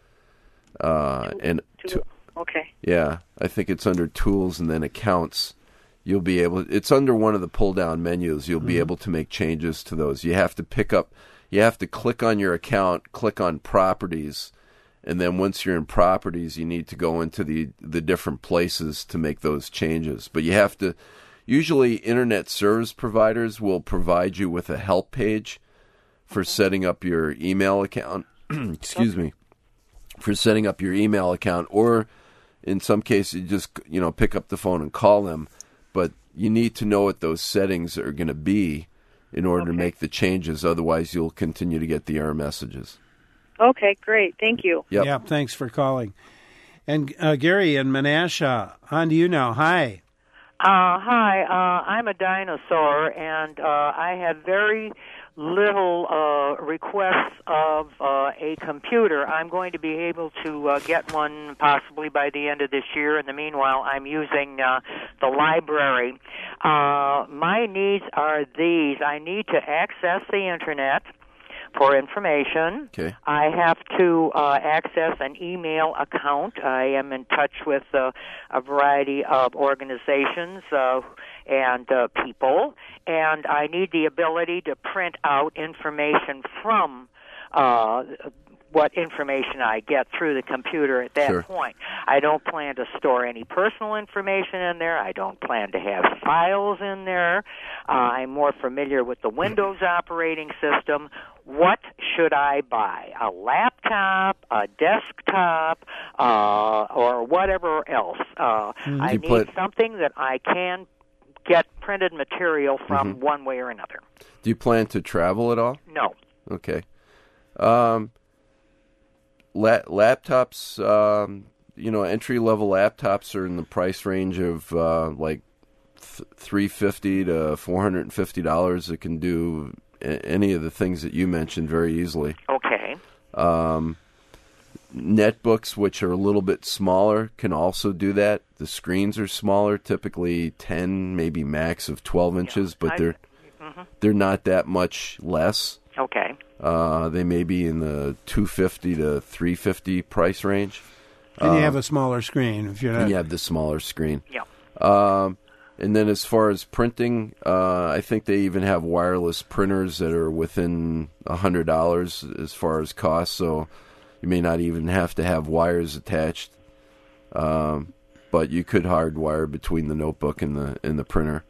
Okay. Yeah, I think it's under Tools and then Accounts. You'll be able. It's under one of the pull-down menus. You'll be able to make changes to those. You have to click on your account, click on Properties, and then once you're in Properties, you need to go into the different places to make those changes. But you have to. Usually, internet service providers will provide you with a help page for setting up your email account. Excuse me. For setting up your email account, or in some cases, you just pick up the phone and call them. But you need to know what those settings are going to be in order to make the changes. Otherwise, you'll continue to get the error messages. Okay, great. Thank you. Yep. Yeah, thanks for calling. And Gary in Menasha, on to you now. Hi. Hi. I'm a dinosaur, and I have very little requests of a computer. I'm going to be able to get one possibly by the end of this year. In the meanwhile, I'm using the library. My needs are these. I need to access the Internet for information. Okay. I have to access an email account. I am in touch with a variety of organizations and people, and I need the ability to print out information from what information I get through the computer at that point. I don't plan to store any personal information in there. I don't plan to have files in there. I'm more familiar with the Windows operating system. What should I buy? A laptop, a desktop, or whatever else? I need something that I can get printed material from one way or another. Do you plan to travel at all? No. Okay. Laptops, entry-level laptops are in the price range of like $350 to $450. It can do any of the things that you mentioned very easily. Okay. Netbooks, which are a little bit smaller, can also do that. The screens are smaller, typically 10, maybe max of 12 inches, but they're not that much less. Okay. They may be in the $250 to $350 price range. And you have a smaller screen if you're not. And you have the smaller screen. Yeah. And then as far as printing, I think they even have wireless printers that are within $100 as far as cost, so you may not even have to have wires attached. But you could hardwire between the notebook and the printer.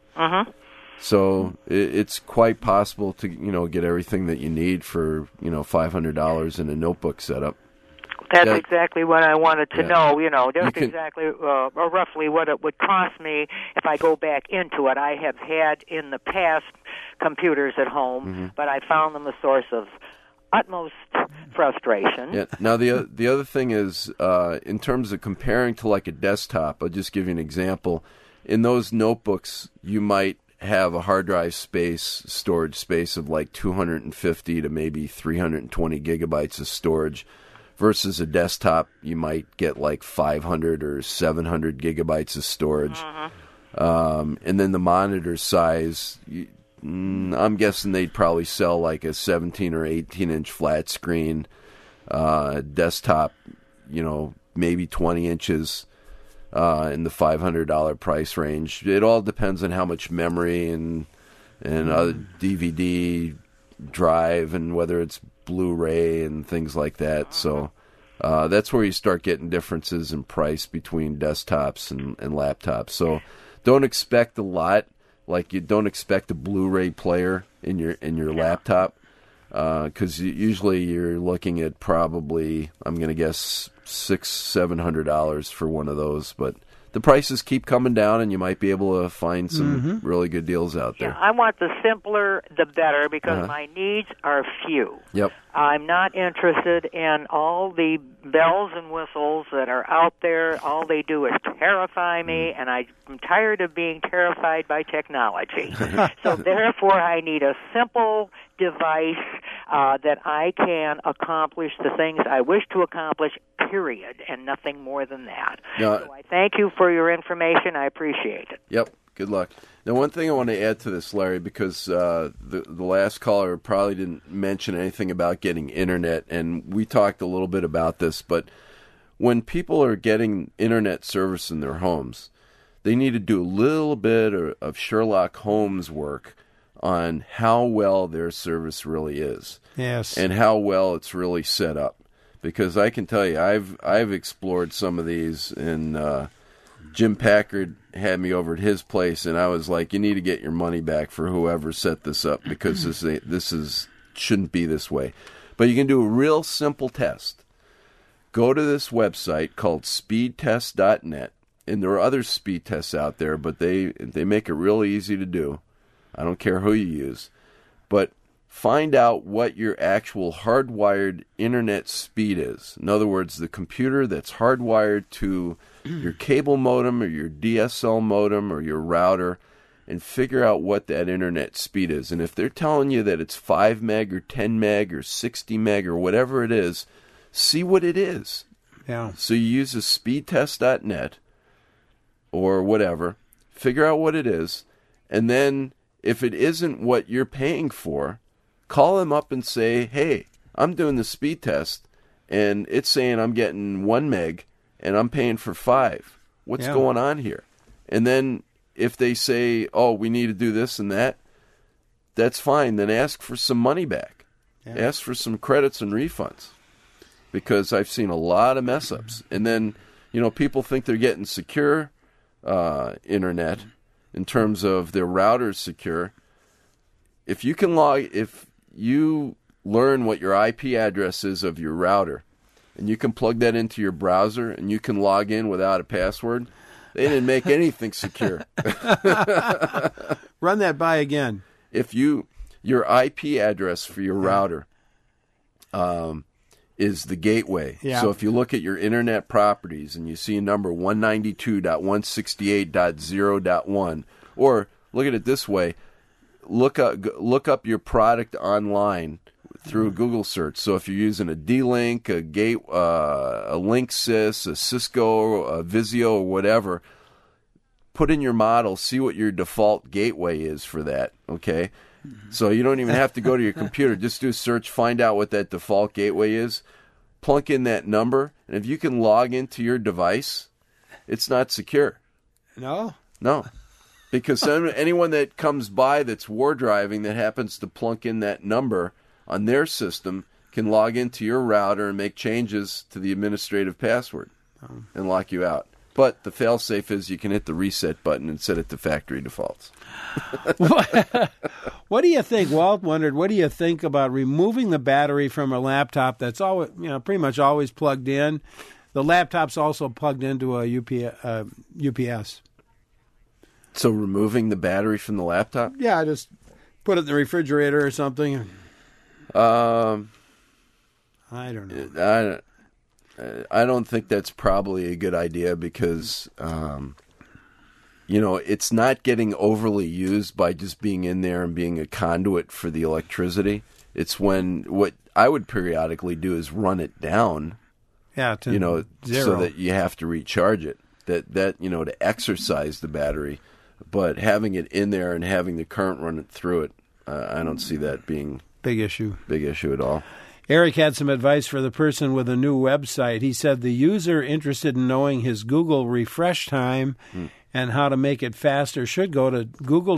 So it's quite possible to get everything that you need for $500 in a notebook setup. That's exactly what I wanted to know, exactly or roughly what it would cost me if I go back into it. I have had in the past computers at home, but I found them a source of utmost frustration. Yeah. Now, the other thing is, in terms of comparing to like a desktop, I'll just give you an example. In those notebooks, you might have a hard drive storage space of like 250 to maybe 320 gigabytes of storage. Versus a desktop, you might get like 500 or 700 gigabytes of storage. And then the monitor size, I'm guessing they'd probably sell like a 17 or 18-inch flat screen. Desktop, maybe 20 inches in the $500 price range. It all depends on how much memory and other DVD drive and whether it's Blu-ray and things like that. So that's where you start getting differences in price between desktops and laptops. So don't expect a lot. Like you don't expect a Blu-ray player in your laptop, because usually you're looking at probably, I'm going to guess, $600-700 for one of those. But the prices keep coming down, and you might be able to find some really good deals out there. Yeah, I want the simpler, the better, because my needs are few. Yep. I'm not interested in all the bells and whistles that are out there. All they do is terrify me, and I'm tired of being terrified by technology. So therefore, I need a simple device that I can accomplish the things I wish to accomplish, period, and nothing more than that. So I thank you for your information. I appreciate it. Yep. Good luck. Now, one thing I want to add to this, Larry, because the last caller probably didn't mention anything about getting internet, and we talked a little bit about this, but when people are getting internet service in their homes, they need to do a little bit of Sherlock Holmes work on how well their service really is. Yes. And how well it's really set up. Because I can tell you, I've explored some of these, and Jim Packard had me over at his place, and I was like, you need to get your money back for whoever set this up, because this shouldn't be this way. But you can do a real simple test. Go to this website called speedtest.net, and there are other speed tests out there, but they make it really easy to do. I don't care who you use. But find out what your actual hardwired internet speed is. In other words, the computer that's hardwired to your cable modem or your DSL modem or your router, and figure out what that internet speed is. And if they're telling you that it's 5 meg or 10 meg or 60 meg or whatever it is, see what it is. Yeah. So you use a speedtest.net or whatever, figure out what it is, and then if it isn't what you're paying for, call them up and say, hey, I'm doing the speed test, and it's saying I'm getting 1 meg, and I'm paying for 5. What's going on here? And then if they say, oh, we need to do this and that, that's fine. Then ask for some money back. Yeah. Ask for some credits and refunds. Because I've seen a lot of mess-ups. And then, people think they're getting secure internet in terms of their router's secure. If you learn what your IP address is of your router, and you can plug that into your browser, and you can log in without a password, they didn't make anything secure. Run that by again. If your IP address for your router is the gateway. Yeah. So if you look at your internet properties and you see a number 192.168.0.1, or look at it this way, look up your product online through a Google search. So if you're using a D-Link, a Linksys, a Cisco, a Vizio, or whatever, put in your model, see what your default gateway is for that, okay? So you don't even have to go to your computer. Just do a search, find out what that default gateway is, plunk in that number, and if you can log into your device, it's not secure. No? No. Because anyone that comes by that's war driving that happens to plunk in that number on their system can log into your router and make changes to the administrative password and lock you out. But the fail-safe is you can hit the reset button and set it to factory defaults. What do you think? Walt wondered, what do you think about removing the battery from a laptop that's always, pretty much always plugged in? The laptop's also plugged into a UPS. So removing the battery from the laptop? Yeah, just put it in the refrigerator or something. I don't know. I don't think that's probably a good idea because, it's not getting overly used by just being in there and being a conduit for the electricity. It's when what I would periodically do is run it down. Yeah, to zero. So that you have to recharge it. That to exercise the battery, but having it in there and having the current run it through it, I don't see that being big issue at all. Eric had some advice for the person with a new website. He said the user interested in knowing his Google refresh time and how to make it faster should go to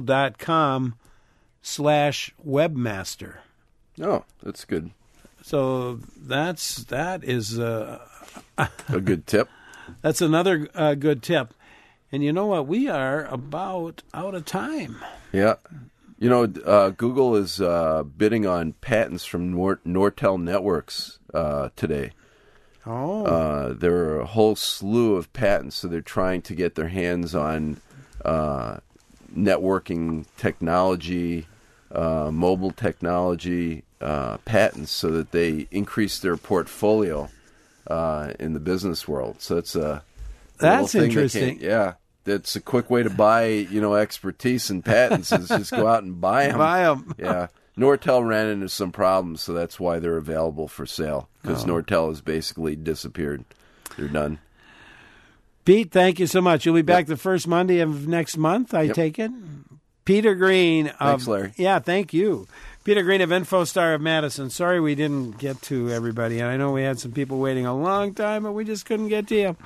google.com/webmaster. Oh, that's good. So that is a good tip. That's another good tip. And you know what? We are about out of time. Yeah. Google is bidding on patents from Nortel Networks today. Oh. There are a whole slew of patents, so they're trying to get their hands on networking technology, mobile technology patents, so that they increase their portfolio in the business world. So it's that's interesting. That's a quick way to buy, expertise and patents is just go out and buy them. Buy them. Yeah. Nortel ran into some problems, so that's why they're available for sale, because Nortel has basically disappeared. They're done. Pete, thank you so much. You'll be back the first Monday of next month, I take it? Peter Green. Thanks, Larry. Yeah, thank you. Peter Green of InfoStar of Madison. Sorry we didn't get to everybody. I know we had some people waiting a long time, but we just couldn't get to you.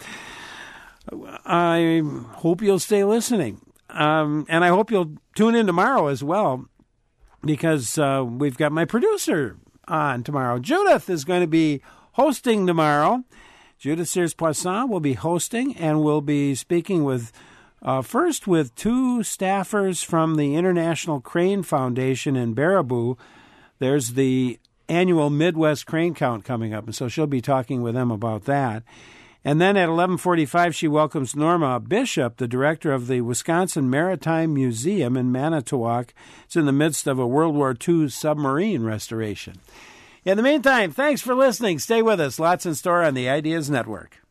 I hope you'll stay listening. And I hope you'll tune in tomorrow as well, because we've got my producer on tomorrow. Judith is going to be hosting tomorrow. Judith Sears-Poisson will be hosting, and we'll be speaking with first with two staffers from the International Crane Foundation in Baraboo. There's the annual Midwest Crane Count coming up, and so she'll be talking with them about that. And then at 11:45, she welcomes Norma Bishop, the director of the Wisconsin Maritime Museum in Manitowoc. It's in the midst of a World War II submarine restoration. In the meantime, thanks for listening. Stay with us. Lots in store on the Ideas Network.